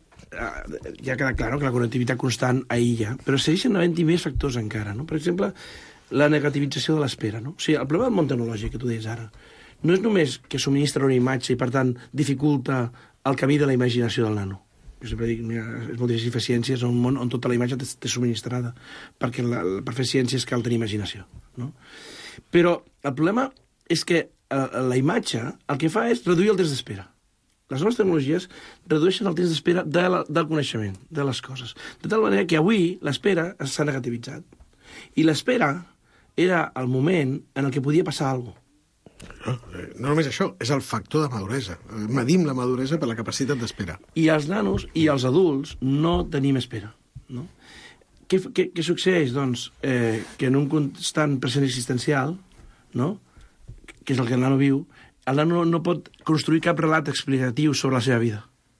ja queda clar, no?, que la connectivitat constant aïlla, però segueixen havent-hi més factors encara, no? Per exemple, la negativització de l'espera, no? O sigui, el problema del món tecnològic que tu deies ara no és només que subministra una imatge i, per tant, dificulta el camí de la imaginació del nano. Jo sempre dic, mira, és molt difícil fer ciències en un món on tota la imatge té subministrada, perquè la, per fer ciències cal tenir imaginació, no? Però el problema és que eh, la imatge el que fa és reduir el temps d'espera. Les noves tecnologies redueixen el temps d'espera de la, del coneixement, de les coses. De tal manera que avui l'espera s'ha negativitzat. I l'espera era el moment en el que podia passar alguna cosa. No, no només això, és el factor de maduresa. Medim la maduresa per la capacitat d'espera. I els nanos i els adults no tenim espera, no? Què, què, què succeeix? Doncs eh, que en un constant present existencial, no?, que és el que el nano viu, el nano no pot construir cap relat explicatiu sobre la seva vida.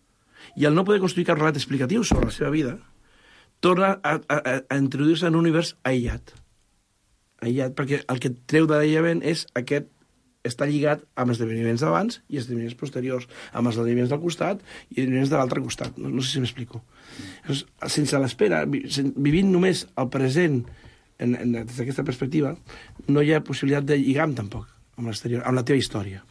I al no poder construir cap relat explicatiu sobre la seva vida, torna a, a, a introduir-se en un univers aïllat. Aïllat, perquè el que treu de l'aïllament és aquest està lligat amb esdeveniments d'abans i esdeveniments posteriors, amb els esdeveniments del costat i esdeveniments de l'altre costat. No, no sé si m'explico. Sense l'espera, vivint només el present en, en, des d'aquesta perspectiva, no hi ha possibilitat de lligam tampoc amb l'exterior, amb la teva història.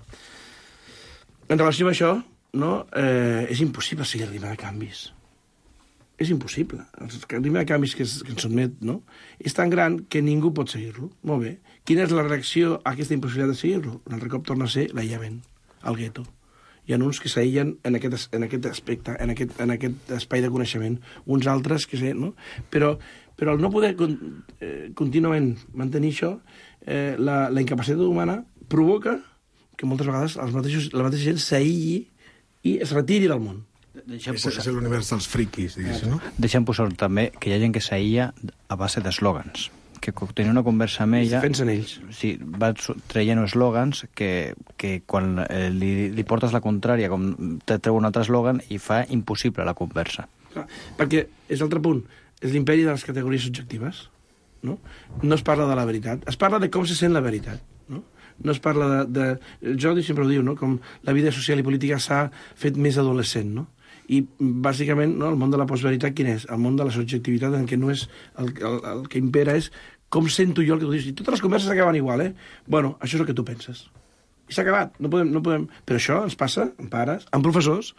En relació amb això, no, eh, és impossible seguir el ritme de canvis. És impossible. El ritme de canvis que, es, que ens sotmet, no?, és tan gran que ningú pot seguir-lo. Molt bé. Quina és la reacció a aquesta impossibilitat de seguir-lo? Un altre cop torna a ser l'aïllament, el gueto. Hi ha uns que s'aïllen en, aquest, en aquest aspecte, en aquest, en aquest espai de coneixement. Uns altres que sé, no? Però, però el no poder con, eh, contínuament mantenir això, eh, la, la incapacitat humana provoca que moltes vegades els mateixos, la mateixa gent s'aïlli i es retiri del món. Deixem és, posar... és l'univers dels friquis, diguéssim, no? Deixem posar també que hi ha gent que s'aïlla a base d'eslògans, que tenia una conversa amb ella... Pensen ells. Sí, va traient eslògans que, que quan eh, li, li portes la contrària, com te treu un altre eslògan, i fa impossible la conversa. Clar, perquè és l'altre punt, és l'imperi de les categories subjectives, no? No es parla de la veritat, es parla de com se sent la veritat, no? No es parla de... de... Jordi sempre ho diu, no?, com la vida social i política s'ha fet més adolescent, no? I, bàsicament, no, el món de la postveritat, quin és? El món de la subjectivitat, en què no és... El, el, el que impera és com sento jo el que tu dius. I totes les converses acaben igual, eh? Bueno, això és el que tu penses. I s'ha acabat. No podem, no podem... Però això ens passa amb pares, amb professors,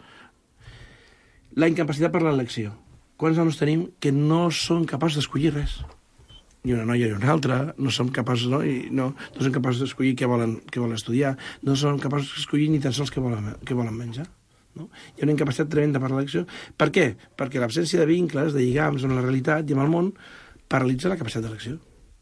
la incapacitat per l'elecció. Quants nanos tenim que no són capaços d'escollir res? Ni una noia ni una altra, no som capaços, no? I no, no són capaços d'escollir què volen, què volen estudiar, no són capaços d'escollir ni tan sols què volen, què volen menjar. No? Hi ha una incapacitat tremenda per l'elecció. Per què? Perquè l'absència de vincles, de lligams amb la realitat i amb el món paralitza la capacitat d'elecció.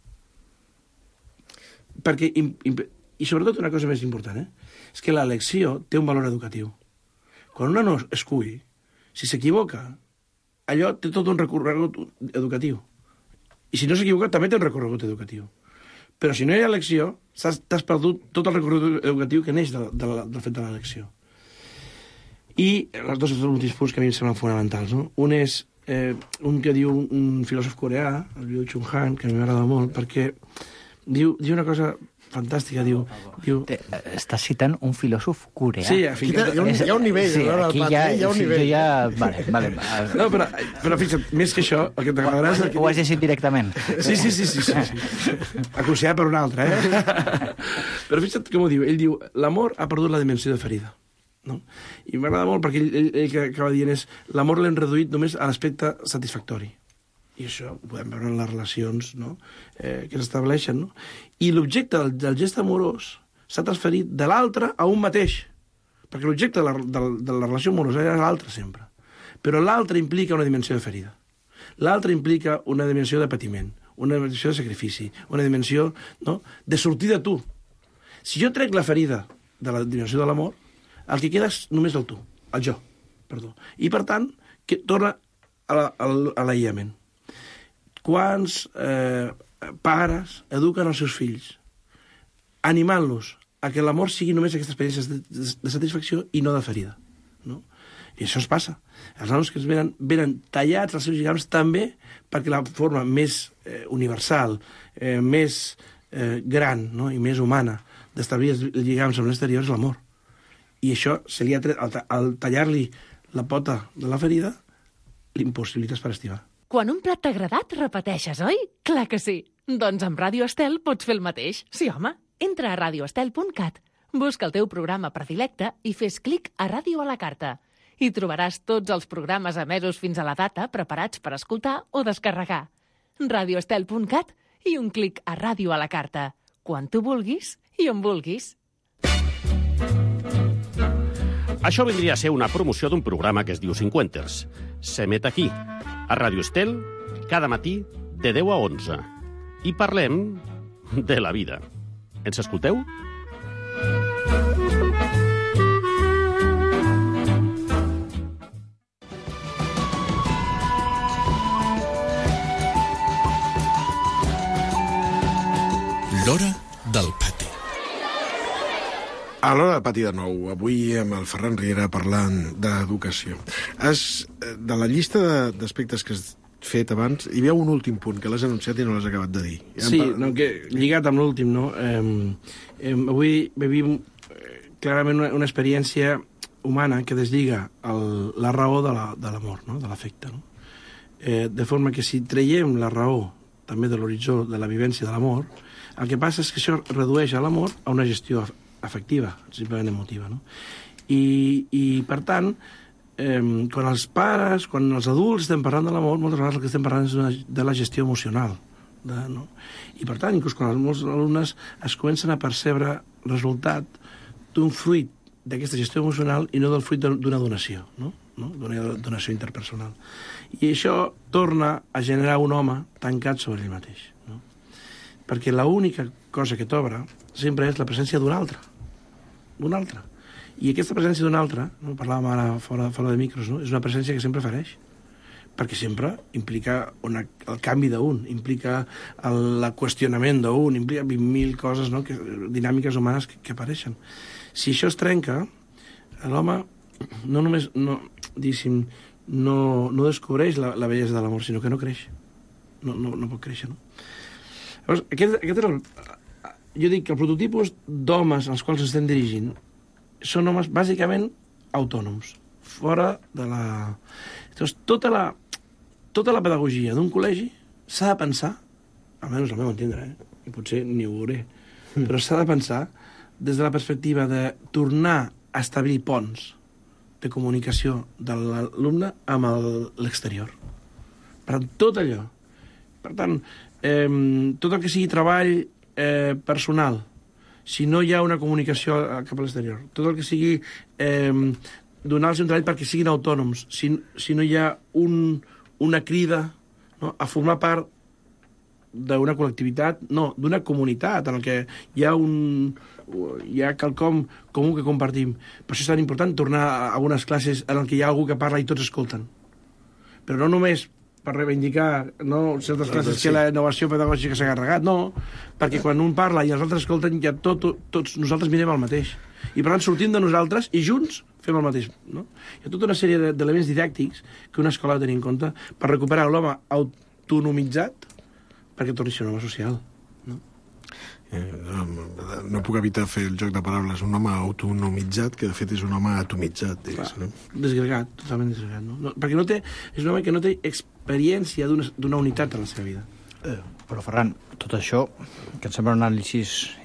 Perquè, i sobretot una cosa més important, eh? És que l'elecció té un valor educatiu. Quan un nano escull, si s'equivoca, allò té tot un recorregut educatiu. I si no s'equivoca, també té un recorregut educatiu. Però si no hi ha elecció, t'has perdut tot el recorregut educatiu que neix de, de, del fet de l'elecció. I els dos últims punts que a mi em semblen fonamentals, no? Un és eh, un que diu un filòsof coreà, el Byung Chul Han, que a mi m'agrada molt, perquè diu, diu una cosa fantàstica, diu... diu... Estàs citant un filòsof coreà. Sí, hi ha, un, hi ha un nivell. Sí, aquí ja, hi ha un nivell. Ja... Vale, vale. No, però, però fixa't, més que això, el que t'agradarà... Ho, ho has llegit directament. Sí, sí, sí, sí, sí, sí. Aconsellat per un altre, eh? Però fixa't com ho diu. Ell diu, l'amor ha perdut la dimensió de ferida. No? I m'agrada molt perquè ell, ell, ell que acaba dient és l'amor l'hem reduït només a l'aspecte satisfactori. I això ho podem veure en les relacions, no? eh, que s'estableixen. No? I l'objecte del, del gest amorós s'ha transferit de l'altre a un mateix. Perquè l'objecte de, la, de, de la relació amorosa era l'altre sempre. Però l'altre implica una dimensió de ferida. L'altre implica una dimensió de patiment, una dimensió de sacrifici, una dimensió, no?, de sortir de tu. Si jo trec la ferida de la dimensió de l'amor, el que queda és només el tu, el jo, perdó. I, per tant, que torna a l'aïllament. Quants eh, pares eduquen els seus fills animant-los a que l'amor sigui només aquesta experiència de, de, de satisfacció i no de ferida, no? I això es passa. Els nanos que es venen, venen tallats als seus lligams també perquè la forma més eh, universal, eh, més eh, gran, no?, i més humana d'establir els lligams amb l'exterior és l'amor. I això, se li ha tret, al, al tallar-li la pota de la ferida, l'impossibilites per estimar. Quan un plat t'ha agradat, repeteixes, oi? Clar que sí. Doncs amb Ràdio Estel pots fer el mateix. Sí, home. Entra a radio estel punt cat, busca el teu programa predilecte i fes clic a Ràdio a la carta. Hi trobaràs tots els programes emesos fins a la data preparats per escoltar o descarregar. radio estel punt cat i un clic a Ràdio a la carta. Quan tu vulguis i on vulguis. Això vindria a ser una promoció d'un programa que es diu Cinquenters. S'emet aquí, a Ràdio Estel, cada matí de deu a onze. I parlem de la vida. Ens escolteu? L'hora del pati. A l'hora del pati de nou, avui amb el Ferran Riera parlant d'educació. Es, de la llista d'aspectes que has fet abans, hi havia un últim punt que l'has anunciat i no l'has acabat de dir. Sí, no, que, lligat amb l'últim, no? Eh, eh, avui vivim eh, clarament una, una experiència humana que deslliga el, la raó de l'amor, la, no?, de l'afecte. No? Eh, de forma que si traiem la raó també de l'horitzó de la vivència de l'amor, el que passa és que això redueix a l'amor a una gestió afectiva, simplement emotiva, no? I, i per tant, eh, quan els pares, quan els adults estem parlant de l'amor, moltes vegades el que estem parlant és una, de la gestió emocional. De, no? I per tant, inclús quan els molts alumnes es comencen a percebre resultat d'un fruit d'aquesta gestió emocional i no del fruit d'una donació, no? No? D'una donació interpersonal. I això torna a generar un home tancat sobre ell mateix. No? Perquè l'única cosa que t'obre sempre és la presència d'un altre. D'un altre. I aquesta presència d'un altre, no? Parlàvem ara fora, fora de micros, no? És una presència que sempre fareix. Perquè sempre implica una, el canvi d'un, implica el, el qüestionament d'un, implica vint mil coses, no? Que, dinàmiques humanes que, que apareixen. Si això es trenca, l'home no només, no, diguéssim, no, no descobreix la, la bellesa de l'amor, sinó que no creix. No, no, no pot créixer, no? Llavors, aquest, aquest era el... Jo dic que el prototipus d'homes als quals ens estem dirigint són homes bàsicament autònoms, fora de la... Llavors, tota la, tota la pedagogia d'un col·legi s'ha de pensar, almenys al meu entendre, eh? I potser ni ho veuré, mm. però s'ha de pensar des de la perspectiva de tornar a establir ponts de comunicació de l'alumne amb l'exterior. Per tant, tot allò. Per tant, eh, tot el que sigui treball eh, personal, si no hi ha una comunicació cap a l'exterior, tot el que sigui eh, donar-los un treball perquè siguin autònoms, si, si no hi ha un, una crida, no?, a formar part d'una col·lectivitat, no, d'una comunitat en què hi ha un hi ha quelcom comú que compartim. Per això és tan important tornar a unes classes en què hi ha algú que parla i tots escolten. Però no només per reivindicar, no, certes classes sí. que la innovació pedagògica s'ha carregat, no, perquè quan un parla i els altres escolten, ja tot, tots nosaltres mirem el mateix. I per tant sortim de nosaltres i junts fem el mateix. No? Hi ha tota una sèrie d'elements didàctics que una escola ha de tenir en compte per recuperar l'home autonomitzat perquè torni a ser un home social. No? Eh, no, no puc evitar fer el joc de paraules. Un home autonomitzat, que de fet és un home atomitzat. Digues, no? Desgregat, totalment desgregat. No? No, perquè no té, és un home que no té experiència d'una unitat en la seva vida. Eh, però, Ferran, tot això, que em sembla un anàlisi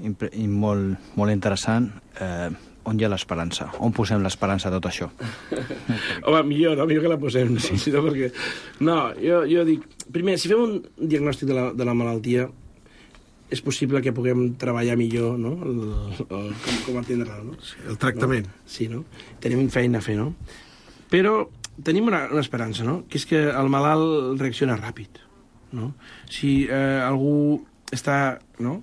molt, molt interessant, eh, on hi ha l'esperança? On posem l'esperança a tot això? Home, millor, no? Millor que la posem. Sí, sí, no, perquè... no, jo, jo dic... Primer, si fem un diagnòstic de la, de la malaltia, és possible que puguem treballar millor, no? El, el, com, com atendre-la, no? Sí, el tractament. No? Sí, no? Tenim feina a fer, no? Però tenim una, una esperança, no? Que és que el malalt reacciona ràpid, no? Si eh, algú està, no?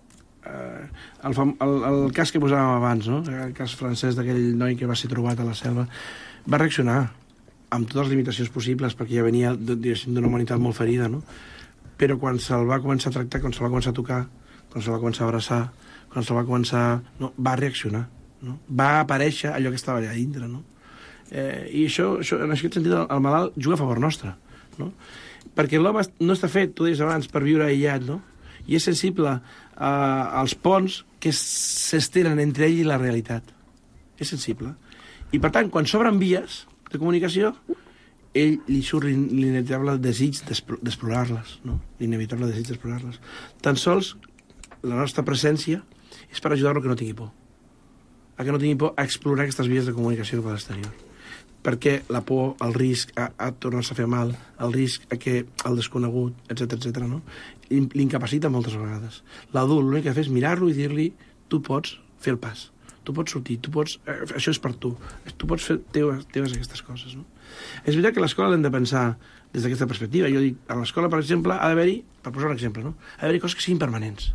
Eh, el, fam, el, el cas que posàvem abans, no? El cas francès d'aquell noi que va ser trobat a la selva, va reaccionar amb totes les limitacions possibles perquè ja venia d'una humanitat molt ferida, no? Però quan se'l va començar a tractar, quan se'l va començar a tocar, quan se'l va començar a abraçar, quan se'l va començar... No, va reaccionar, no? Va aparèixer allò que estava allà dintre, no? Eh, I això, això, en aquest sentit, el, el malalt juga a favor nostre, no? Perquè l'home no està fet, tu deies abans, per viure aïllat, no? I és sensible a, als ponts que s'estenen entre ell i la realitat. És sensible. I, per tant, quan s'obren vies de comunicació, ell li surt l'inevitable desig d'explorar-les, no? L'inevitable desig d'explorar-les. Tan sols la nostra presència és per ajudar-lo que no tingui por. A que no tingui por a explorar aquestes vies de comunicació per l'exterior. Perquè la por, el risc a, a tornar-se a fer mal, el risc a que el desconegut, etcètera, etcètera, no? L'incapacita moltes vegades. L'adult l'únic que ha de fer és mirar-lo i dir-li tu pots fer el pas, tu pots sortir, tu pots... Eh, això és per tu, tu pots fer teves, teves aquestes coses, no? És veritat que l'escola l'hem de pensar des d'aquesta perspectiva. Jo dic, a l'escola, per exemple, ha d'haver-hi, per posar un exemple, no? Ha d'haver-hi coses que siguin permanents.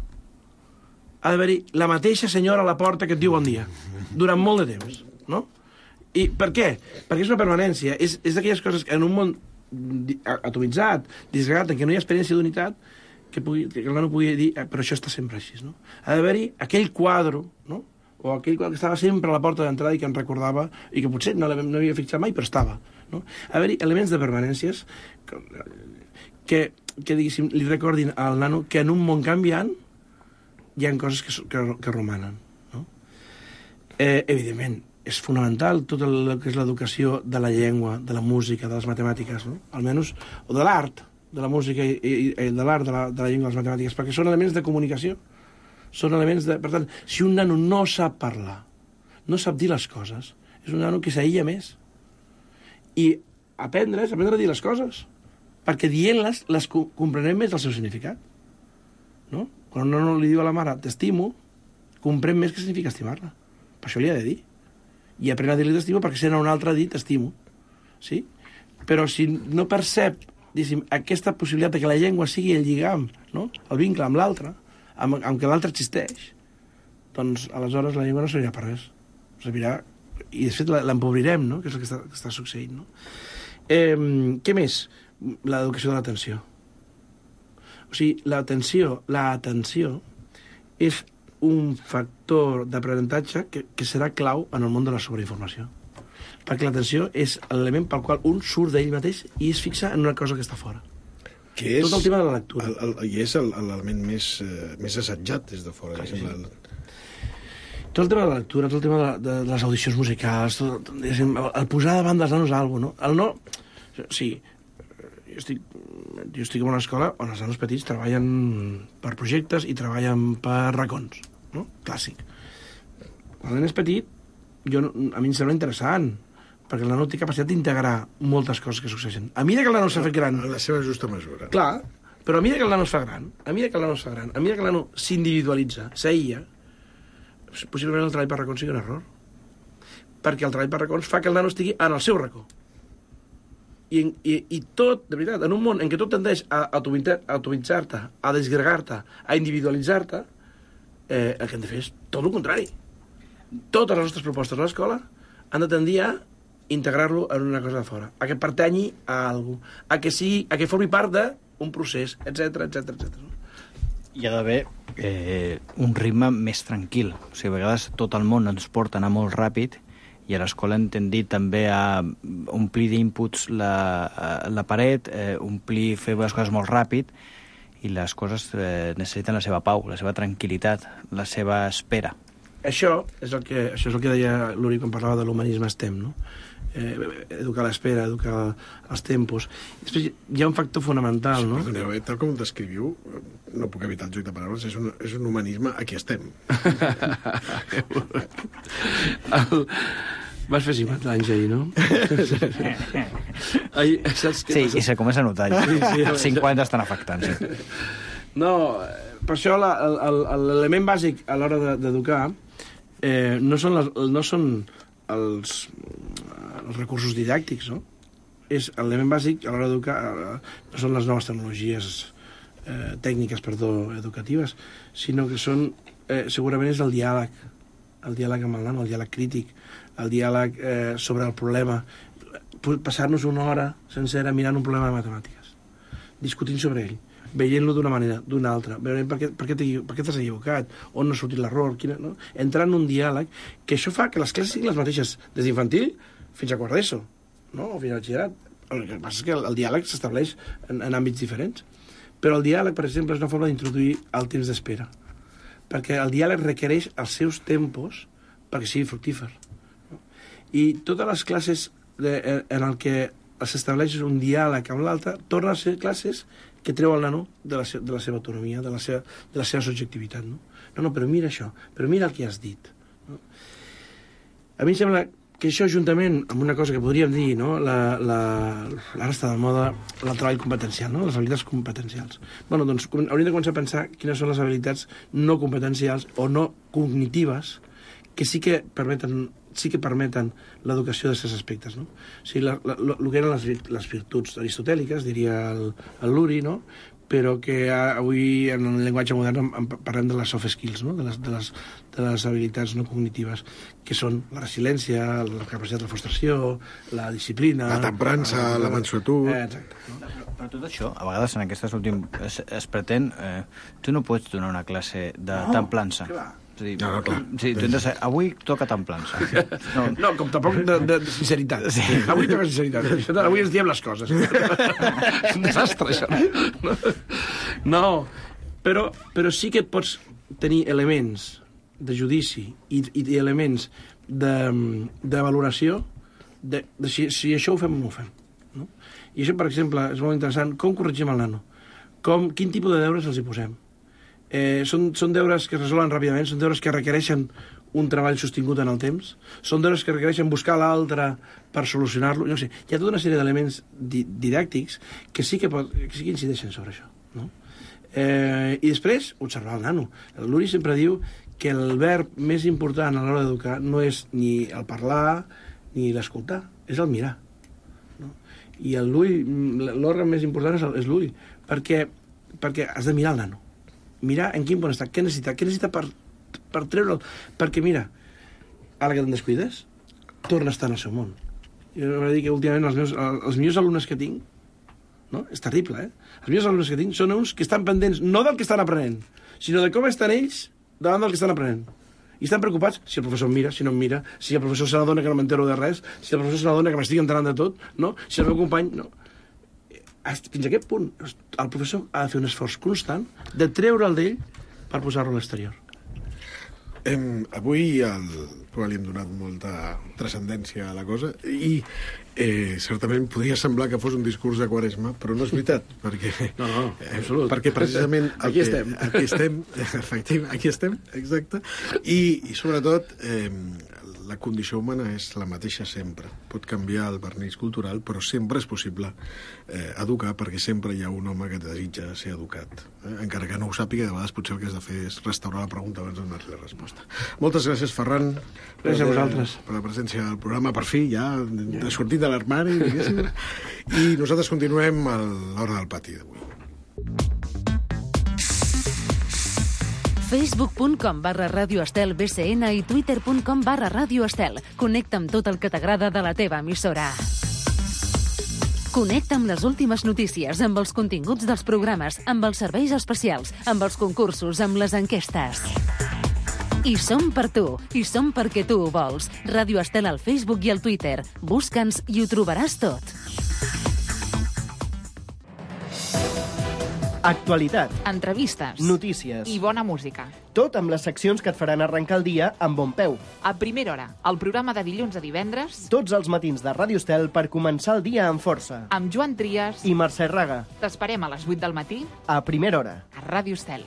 Ha d'haver-hi la mateixa senyora a la porta que et diu bon dia, durant molt de temps, no? I per què? Perquè és una permanència, és, és d'aquelles coses que en un món atomitzat, disgregat, en què no hi ha experiència d'unitat, que, pugui, que el nano pugui dir, eh, però això està sempre així, no? Ha d'haver-hi aquell quadre, no? O aquell quadre que estava sempre a la porta d'entrada i que ens recordava, i que potser no l'havia no fixat mai, però estava, no? Ha d'haver-hi elements de permanències que, que, que diguéssim, li recordin al nano que en un món canviant hi ha coses que, que, que romanen, no? Eh, evidentment, és fonamental tot el que és l'educació de la llengua, de la música, de les matemàtiques, no? Almenys, o de l'art, de la música i, i, i de l'art, de, la, de la llengua, de les matemàtiques, perquè són elements de comunicació. Són elements de... Per tant, si un nano no sap parlar, no sap dir les coses, és un nano que s'aïlla més. I aprendre és aprendre a dir les coses, perquè dient-les les comprenem més el seu significat. No? Quan un nano li diu a la mare t'estimo, comprèn més què significa estimar-la. Per això li ha de dir. I aprèn a dir-li t'estimo perquè sent un altre dit t'estimo. Sí? Però si no percep, diguéssim, aquesta possibilitat de que la llengua sigui el lligam, no? El vincle amb l'altre, amb, amb què l'altre existeix, doncs aleshores la llengua no servirà per res. Servirà, i de fet l'empobrirem, no? Que és el que està, que està succeint, no? Eh, què més? L'educació de l'atenció. O sigui, l'atenció, l'atenció és un factor d'aprenentatge que, que serà clau en el món de la sobreinformació. Perquè l'atenció és l'element pel qual un surt d'ell mateix i es fixa en una cosa que està fora. Que és tot el tema de la lectura. El, el, I és l'element més, eh, més assajat des de fora. Sí, sí. El... Tot el tema de la lectura, tot el tema de, de, de les audicions musicals, tot, el, el posar davant dels nanos alguna cosa, no? El no... Sí, jo estic, jo estic en una escola on els nanos petits treballen per projectes i treballen per racons, no? Clàssic. Quan el nen és petit, jo, a mi em sembla interessant, perquè el nano té capacitat d'integrar moltes coses que succeeixen. A mesura que el nano s'ha fet gran... A la seva justa mesura. Clar, però a mesura que el nano es fa gran, a mesura que el nano es fa gran, a mesura que el nano s'individualitza, s'aïlla, possiblement el treball per racons sigui un error. Perquè el treball per racons fa que el nano estigui en el seu racó. I, i, i tot, de veritat, en un món en què tot tendeix a atomitzar-te, a desgregar-te, a individualitzar-te, eh, el que hem de fer és tot el contrari. Totes les nostres propostes a l'escola han de tendir a integrar-lo en una cosa de fora, a que pertanyi a alguna cosa, a que, sigui, a que formi part d'un procés, etcètera, etcètera, etcètera. hi ha d'haver eh, un ritme més tranquil. O sigui, a vegades tot el món ens porta a anar molt ràpid i a l'escola hem tendit també a omplir d'inputs la, la paret, eh, omplir, fer les coses molt ràpid, i les coses eh, necessiten la seva pau, la seva tranquil·litat, la seva espera. Això és el que, això és el que deia l'Uri quan parlava de l'humanisme STEM, no? Eh, educar l'espera, educar els tempos. Després hi ha un factor fonamental, no? Perdoneu, eh, tal com ho descriviu, no puc evitar el joc de paraules, és un, és un humanisme, aquí estem. el... Vas fer cinquanta anys ahir, no? Ai, saps què sí, passa? i se comença a notar. Sí, sí, els cinquanta estan afectant, sí. No, per això la, el, l'element bàsic a l'hora d'educar eh, no són, les, no són els, els recursos didàctics, no? És l'element bàsic a l'hora d'educar, no són les noves tecnologies eh, tècniques, perdó, educatives, sinó que són, eh, segurament és el diàleg, el diàleg amb el nano, el diàleg crític, el diàleg eh, sobre el problema, passar-nos una hora sencera mirant un problema de matemàtiques, discutint sobre ell, veient-lo d'una manera, d'una altra, veient per què, per què, per què t'has equivocat, on no ha sortit l'error, quina, no? Entrar en un diàleg, que això fa que les classes siguin les mateixes, des d'infantil fins a quart d'ESO, no? O fins a batxillerat. El que passa és que el, el diàleg s'estableix en, en àmbits diferents. Però el diàleg, per exemple, és una forma d'introduir el temps d'espera, perquè el diàleg requereix els seus tempos perquè sigui fructífer. No? I totes les classes de, en el que s'estableix un diàleg amb l'altre tornen a ser classes que treu el nano de la, de la seva autonomia, de la seva, de la seva subjectivitat. No? no, no, però mira això, però mira el que has dit. No? A mi em sembla que això, juntament amb una cosa que podríem dir, no? la, la, ara està de moda el treball competencial, no? Les habilitats competencials. Bueno, doncs hauríem de començar a pensar quines són les habilitats no competencials o no cognitives que sí que permeten sí que permeten l'educació d'aquests aspectes, no? O sigui, la, la, el que eren les, les virtuts aristotèliques, diria el, el Luri, no? Però que avui, en el llenguatge modern, parlem de les soft skills, no? De les, de les, de les habilitats no cognitives, que són la resiliència, la capacitat de frustració, la disciplina... La temprança, la, la mansuetud... Eh, exacte. No? Però, però tot això, a vegades en aquestes últimes... Es, es pretén... Eh, tu no pots donar una classe de no, templança. Clar. És a dir, no, no, clar. Sí, tu de ser, avui toca templança. No, no, com tampoc de, de sinceritat. Sí. Avui toca sinceritat. Avui ens diem les coses. És un desastre, això. No, no però, però sí que pots tenir elements de judici i, i elements de, de valoració de, de si, si això ho fem o no ho fem. No? I això, per exemple, és molt interessant. Com corregim el nano? Com, quin tipus de deures els hi posem? Eh, són, són deures que es resolen ràpidament, són deures que requereixen un treball sostingut en el temps, són deures que requereixen buscar l'altre per solucionar-lo, no sé, hi ha tota una sèrie d'elements di didàctics que sí que, pot, que sí que incideixen sobre això, no? Eh, I després, observar el nano. El Luri sempre diu que el verb més important a l'hora d'educar no és ni el parlar ni l'escoltar, és el mirar. No? I el Luri, l'òrgan més important és l'Uri, perquè, perquè has de mirar el nano. Mirar en quin bon estat, què necessita, què necessita per, per treure'l. Perquè, mira, ara que te'n descuides, torna a estar en el seu món. Jo m'he dit que últimament els, meus, els millors alumnes que tinc, no? És terrible, eh? Els millors alumnes que tinc són uns que estan pendents no del que estan aprenent, sinó de com estan ells davant del que estan aprenent. I estan preocupats si el professor em mira, si no em mira, si el professor se n'adona que no m'entero de res, si el professor se n'adona que m'estic enterant de tot, no? Si el meu company... No. Fins a aquest punt el professor ha de fer un esforç constant de treure'l d'ell per posar-lo a l'exterior. Hem, avui el, li hem donat molta transcendència a la cosa i eh, certament podria semblar que fos un discurs de Quaresma, però no és veritat, perquè, no, no, absolut. perquè precisament aquí que, estem. Aquí estem, efectivament, aquí estem, exacte, i, i sobretot eh, la condició humana és la mateixa sempre. Pot canviar el vernís cultural, però sempre és possible eh, educar, perquè sempre hi ha un home que desitja ser educat. Eh? Encara que no ho sàpiga, de vegades potser el que has de fer és restaurar la pregunta abans de donar-li la resposta. Moltes gràcies, Ferran. Gràcies a vosaltres. Per la presència del programa, per fi, ja, ja. sortint de l'armari, diguéssim. I nosaltres continuem a l'hora del pati d'avui. facebook punt com barra Radio Estel B C N i twitter punt com barra Radio Estel. Connecta amb tot el que t'agrada de la teva emissora. Connecta amb les últimes notícies, amb els continguts dels programes, amb els serveis especials, amb els concursos, amb les enquestes. I som per tu, i som perquè tu ho vols. Ràdio Estel al Facebook i al Twitter. Busca'ns i ho trobaràs tot. Actualitat. Entrevistes. Notícies. I bona música. Tot amb les seccions que et faran arrencar el dia amb bon peu. A primera hora, el programa de dilluns a divendres. Tots els matins de Ràdio Estel per començar el dia amb força. Amb Joan Trias. I Mercè Raga. T'esperem a les vuit del matí. A primera hora. A Ràdio Estel.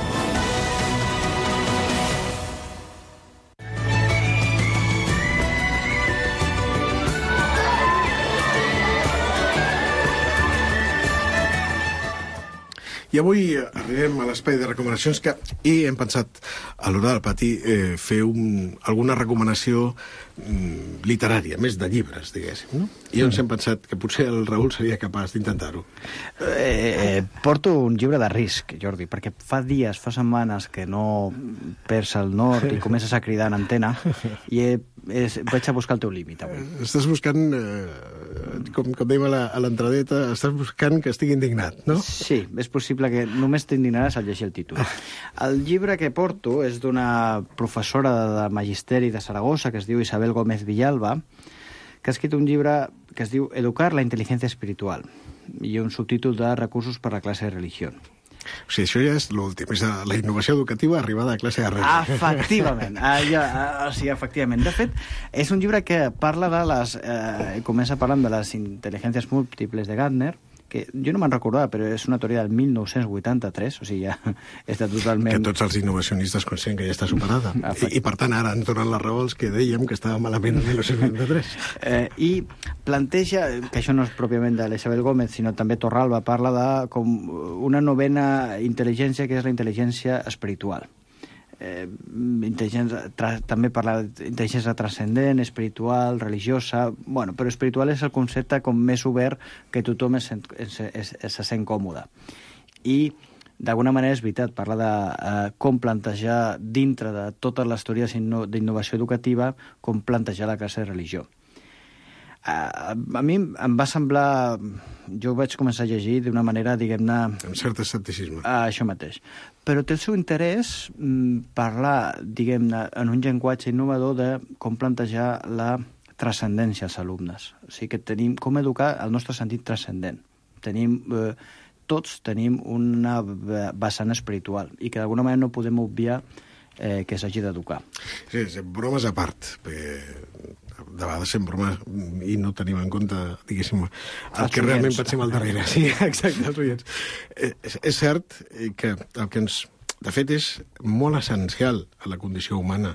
I avui arribem a l'espai de recomanacions que i hem pensat a l'hora del pati eh, fer un, alguna recomanació mm, literària, més de llibres, diguéssim, no? I ens hem pensat que potser el Raül seria capaç d'intentar-ho. Eh, eh, porto un llibre de risc, Jordi, perquè fa dies, fa setmanes que no perds el nord i comences a cridar en antena i he, he, vaig a buscar el teu límit avui. Estàs buscant, eh, com, com dèiem a l'entradeta, estàs buscant que estigui indignat, no? Sí, és possible que només t'indignaràs al llegir el títol. El llibre que porto és d'una professora de Magisteri de Saragossa que es diu Isabel Gómez Villalba, que ha escrit un llibre que es diu Educar la inteligencia espiritual i un subtítol de Recursos per a la classe de religió. O sigui, això ja és l'últim, és la innovació educativa arribada a classe de religió. Efectivament, ah, ja, ah, sí, efectivament. De fet, és un llibre que parla de les... Eh, comença parlant de les intel·ligències múltiples de Gardner, que jo no me'n recordava, però és una teoria del mil nou-cents vuitanta-tres, o sigui, ja està totalment... Que tots els innovacionistes consideren que ja està superada. I, I, per tant, ara ens donen la raó els que dèiem que estava malament el mil nou-cents vuitanta-tres. Eh, I planteja, que això no és pròpiament de l'Isabel Gómez, sinó també Torralba, parla de com una novena intel·ligència, que és la intel·ligència espiritual. Eh, intel·ligència, tra, també parla d'intel·ligència transcendent, espiritual, religiosa, bueno, però espiritual és el concepte com més obert que tothom es, es, es, se sent còmode. I d'alguna manera és veritat, parla de eh, com plantejar dintre de totes les teories d'innovació educativa, com plantejar la classe de religió. Uh, a mi em va semblar... Jo vaig començar a llegir d'una manera, diguem-ne... Amb cert escepticisme. Uh, això mateix. Però té el seu interès mm, parlar, diguem-ne, en un llenguatge innovador de com plantejar la transcendència als alumnes. O sigui que tenim com educar el nostre sentit transcendent. Tenim... Eh, tots tenim una vessant espiritual i que d'alguna manera no podem obviar eh, que s'hagi d'educar. Sí, bromes a part, perquè de vegades fem bromes i no tenim en compte, diguéssim, el els que realment pensem al darrere. Sí, exacte, els oients. Eh, és, és cert que el que ens... De fet, és molt essencial a la condició humana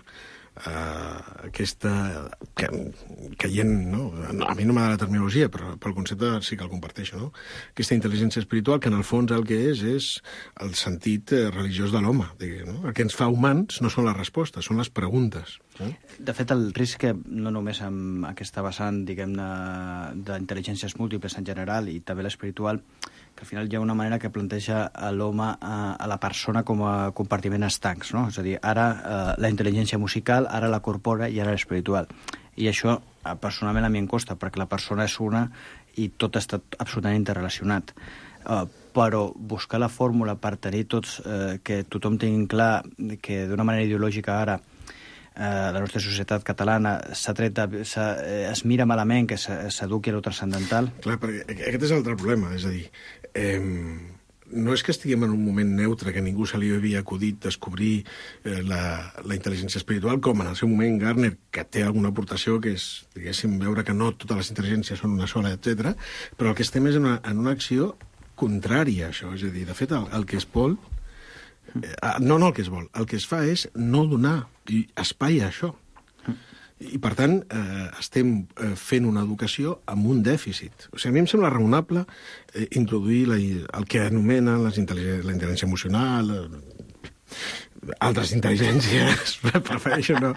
Uh, aquesta que, caient, no? A mi no m'agrada la terminologia, però, però el concepte sí que el comparteixo, no? Aquesta intel·ligència espiritual que en el fons el que és és el sentit eh, religiós de l'home, no? El que ens fa humans no són les respostes, són les preguntes, no? De fet, el risc que no només amb aquesta vessant, diguem-ne, d'intel·ligències múltiples en general i també l'espiritual, que al final hi ha una manera que planteja a l'home, a, a la persona com a compartiment estancs, no? És a dir, ara eh, la intel·ligència musical, ara la corpora i ara l'espiritual. I això, eh, personalment, a mi em costa, perquè la persona és una i tot està absolutament interrelacionat. Uh, però buscar la fórmula per tenir tots, eh, que tothom tingui clar que d'una manera ideològica ara eh, la nostra societat catalana s'ha tret de, s'ha, eh, es mira malament que s'eduqui a lo transcendental. Clar, perquè aquest és l'altre problema, és a dir, eh, no és que estiguem en un moment neutre que ningú se li havia acudit descobrir eh, la, la intel·ligència espiritual, com en el seu moment Gardner, que té alguna aportació, que és, diguéssim, veure que no totes les intel·ligències són una sola, etcètera, però el que estem és en una, en una acció contrària a això, és a dir, de fet, el, el que es vol... Eh, no, no el que es vol, el que es fa és no donar espai a això. I, per tant, eh, estem eh, fent una educació amb un dèficit. O sigui, a mi em sembla raonable eh, introduir la, el que anomenen les intel·ligència, la intel·ligència emocional, eh, altres intel·ligències, prefereixo no,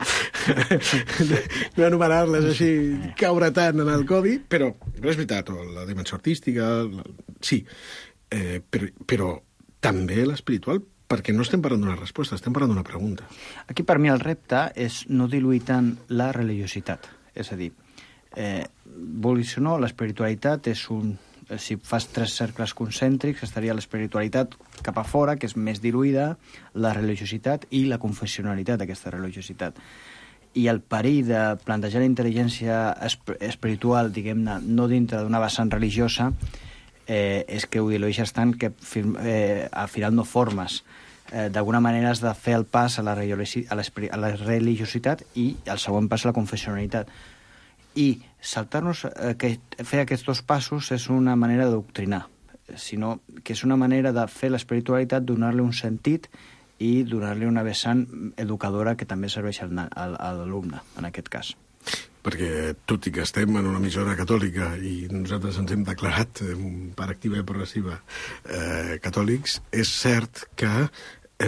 no anomenar-les així, caure tant en el codi, però, però és veritat, o la dimensió artística, la, sí, eh, però, però també l'espiritual, perquè no estem parlant d'una resposta, estem parlant d'una pregunta. Aquí per mi el repte és no diluir tant la religiositat. És a dir, eh, vulguis o no, l'espiritualitat és un... Si fas tres cercles concèntrics, estaria l'espiritualitat cap a fora, que és més diluïda, la religiositat i la confessionalitat d'aquesta religiositat. I el perill de plantejar la intel·ligència esp espiritual, diguem-ne, no dintre d'una vessant religiosa, eh, és que ho dilueixes tant que eh, al final no formes. Eh, D'alguna manera has de fer el pas a la, a la religiositat i el següent pas a la confessionalitat. I saltar-nos, eh, que fer aquests dos passos és una manera d'adoctrinar, sinó que és una manera de fer l'espiritualitat, donar-li un sentit i donar-li una vessant educadora que també serveix al, al, a l'alumne, en aquest cas. Perquè, tot i que estem en una emissora catòlica i nosaltres ens hem declarat eh, per activa i progressiva eh, catòlics, és cert que eh,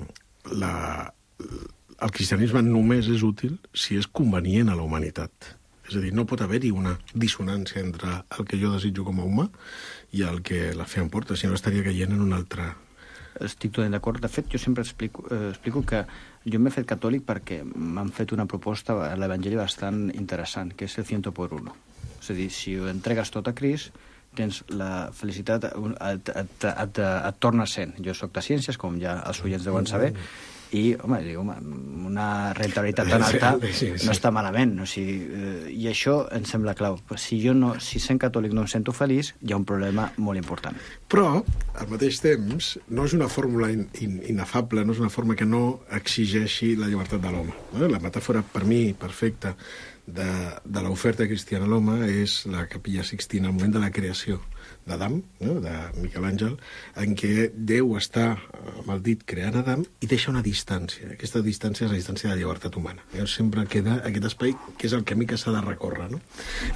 la, el cristianisme només és útil si és convenient a la humanitat. És a dir, no pot haver-hi una dissonància entre el que jo desitjo com a humà i el que la fe em porta, si no estaria caient en un altre... Estic totalment d'acord. De fet, jo sempre explico, eh, explico que jo m'he fet catòlic perquè m'han fet una proposta a l'Evangeli bastant interessant, que és el ciento por uno. És a dir, si ho entregues tot a Crist, tens la felicitat, et, et, et, et torna sent. Jo soc de ciències, com ja els oients deuen saber, i, home, dic, home, una rentabilitat tan alta sí, sí. no està malament. O sigui, eh, I això em sembla clau. Si jo no, si sent catòlic no em sento feliç, hi ha un problema molt important. Però, al mateix temps, no és una fórmula in, in, inefable, no és una forma que no exigeixi la llibertat de l'home. No? La metàfora, per mi, perfecta de, de l'oferta cristiana a l'home és la Capella Sixtina, el moment de la creació d'Adam, no? De Miquel Àngel, en què Déu està amb el dit creant Adam i deixa una distància. Aquesta distància és la distància de la llibertat humana. Llavors sempre queda aquest espai que és el camí que s'ha de recórrer, no?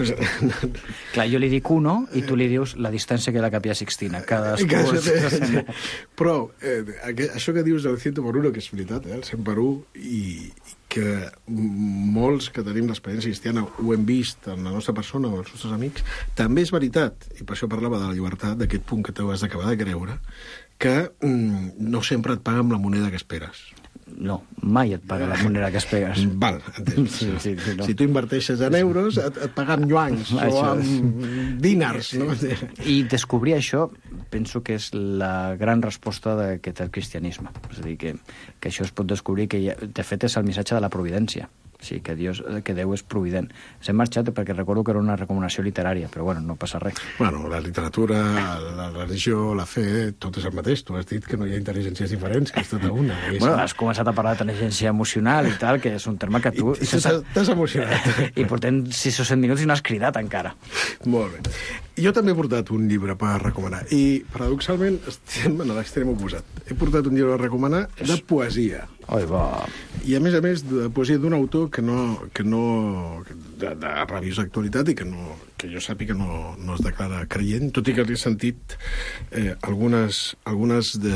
Clar, jo li dic uno i tu li dius la distància que és la Capella Sixtina. Cadascú... Sí. Però eh, això que dius del ciento por uno, que és veritat, eh, el cent per un, i que molts que tenim l'experiència cristiana ho hem vist en la nostra persona o els nostres amics, també és veritat, i per això parlava de la llibertat, d'aquest punt que t'ho has d'acabar de creure, que mm, no sempre et paga amb la moneda que esperes. No, mai et paga la moneda que esperes. Val, entens. Sí, sí, sí, no. Si tu inverteixes en euros, et, et paga amb yuans o amb dinars. No? I descobrir això penso que és la gran resposta de, que té el cristianisme. És a dir, que, que això es pot descobrir, que ja, de fet és el missatge de la providència. Sí, que, Dios, que Déu és provident. S'hem marxat perquè recordo que era una recomanació literària, però bueno, no passa res. Bueno, la literatura, la religió, la fe, tot és el mateix. Tu has dit que no hi ha intel·ligències diferents, que és tota una. Bueno, has començat a parlar d'intel·ligència emocional i tal, que és un terme que tu... I, i t'has emocionat. I portem sis o set minuts i no has cridat encara. Molt bé. Jo també he portat un llibre per recomanar, i paradoxalment estem en l'extrem oposat. He portat un llibre a recomanar de poesia. Oi, va. I a més a més de poesia d'un autor que no... Que no de, de ràbios d'actualitat i que, no, que jo sàpiga no, no es declara creient, tot i que li he sentit eh, algunes, algunes de,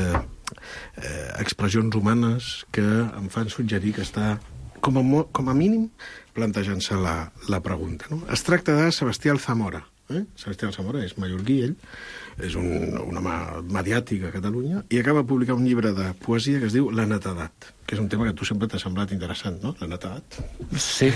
eh, expressions humanes que em fan suggerir que està, com a, com a mínim, plantejant-se la, la pregunta. No? Es tracta de Sebastià Alzamora. Eh? Sebastià Alzamora és mallorquí, ell, és un, un home mediàtic a Catalunya, i acaba de publicar un llibre de poesia que es diu La netedat, que és un tema que a tu sempre t'ha semblat interessant, no? La netedat. Sí.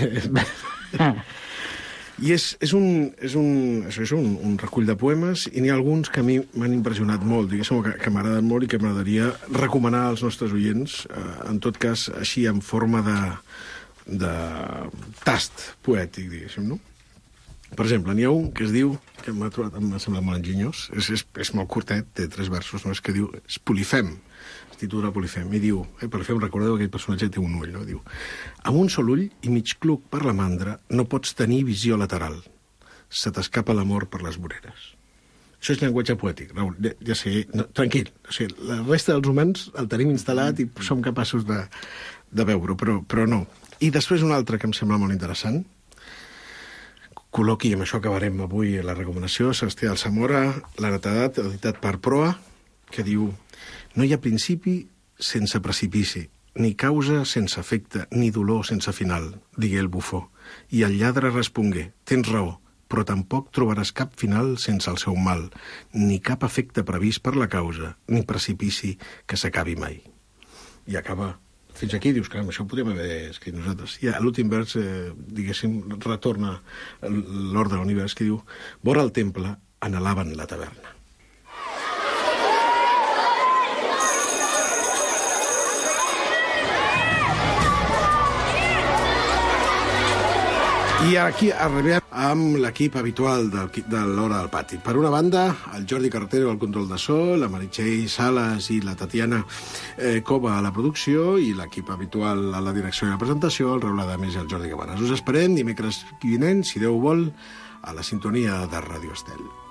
I és, és, un, és, un, això és un, un recull de poemes, i n'hi ha alguns que a mi m'han impressionat molt, diguéssim, que, que m'agraden molt i que m'agradaria recomanar als nostres oients, eh, en tot cas, així en forma de, de tast poètic, diguéssim, no? Per exemple, n'hi ha un que es diu, que m'ha trobat, m'ha semblat molt enginyós, és, és, és molt curtet, té tres versos, no? És que diu, és Polifem, es titula Polifem, i diu, eh, Polifem, recordeu que aquell personatge té un ull, no? Diu, amb un sol ull i mig cluc per la mandra no pots tenir visió lateral, se t'escapa l'amor per les voreres. Això és llenguatge poètic, Raül, ja, ja sé, no, tranquil, o sigui, la resta dels humans el tenim instal·lat i som capaços de, de veure-ho, però, però no. I després un altre que em sembla molt interessant, col·loqui, i amb això acabarem avui la recomanació, Sebastià Alzamora, La netedat, editat per Proa, que diu: no hi ha principi sense precipici, ni causa sense efecte, ni dolor sense final, digué el bufó. I el lladre respongué: tens raó, però tampoc trobaràs cap final sense el seu mal, ni cap efecte previst per la causa, ni precipici que s'acabi mai. I acaba fins aquí dius, caram, això ho podríem haver escrit nosaltres. I a l'últim vers, eh, diguéssim, retorna l'ordre de l'univers que diu: vora el temple anhelaven la taverna. I aquí arribem amb l'equip habitual del, de l'Hora del Pati. Per una banda, el Jordi Carretero al control de so, la Meritxell Sales i la Tatiana eh, Cova a la producció i l'equip habitual a la direcció i la presentació, el Raül Adames i el Jordi Cabanes. Us esperem dimecres vinent, si Déu vol, a la sintonia de Ràdio Estel.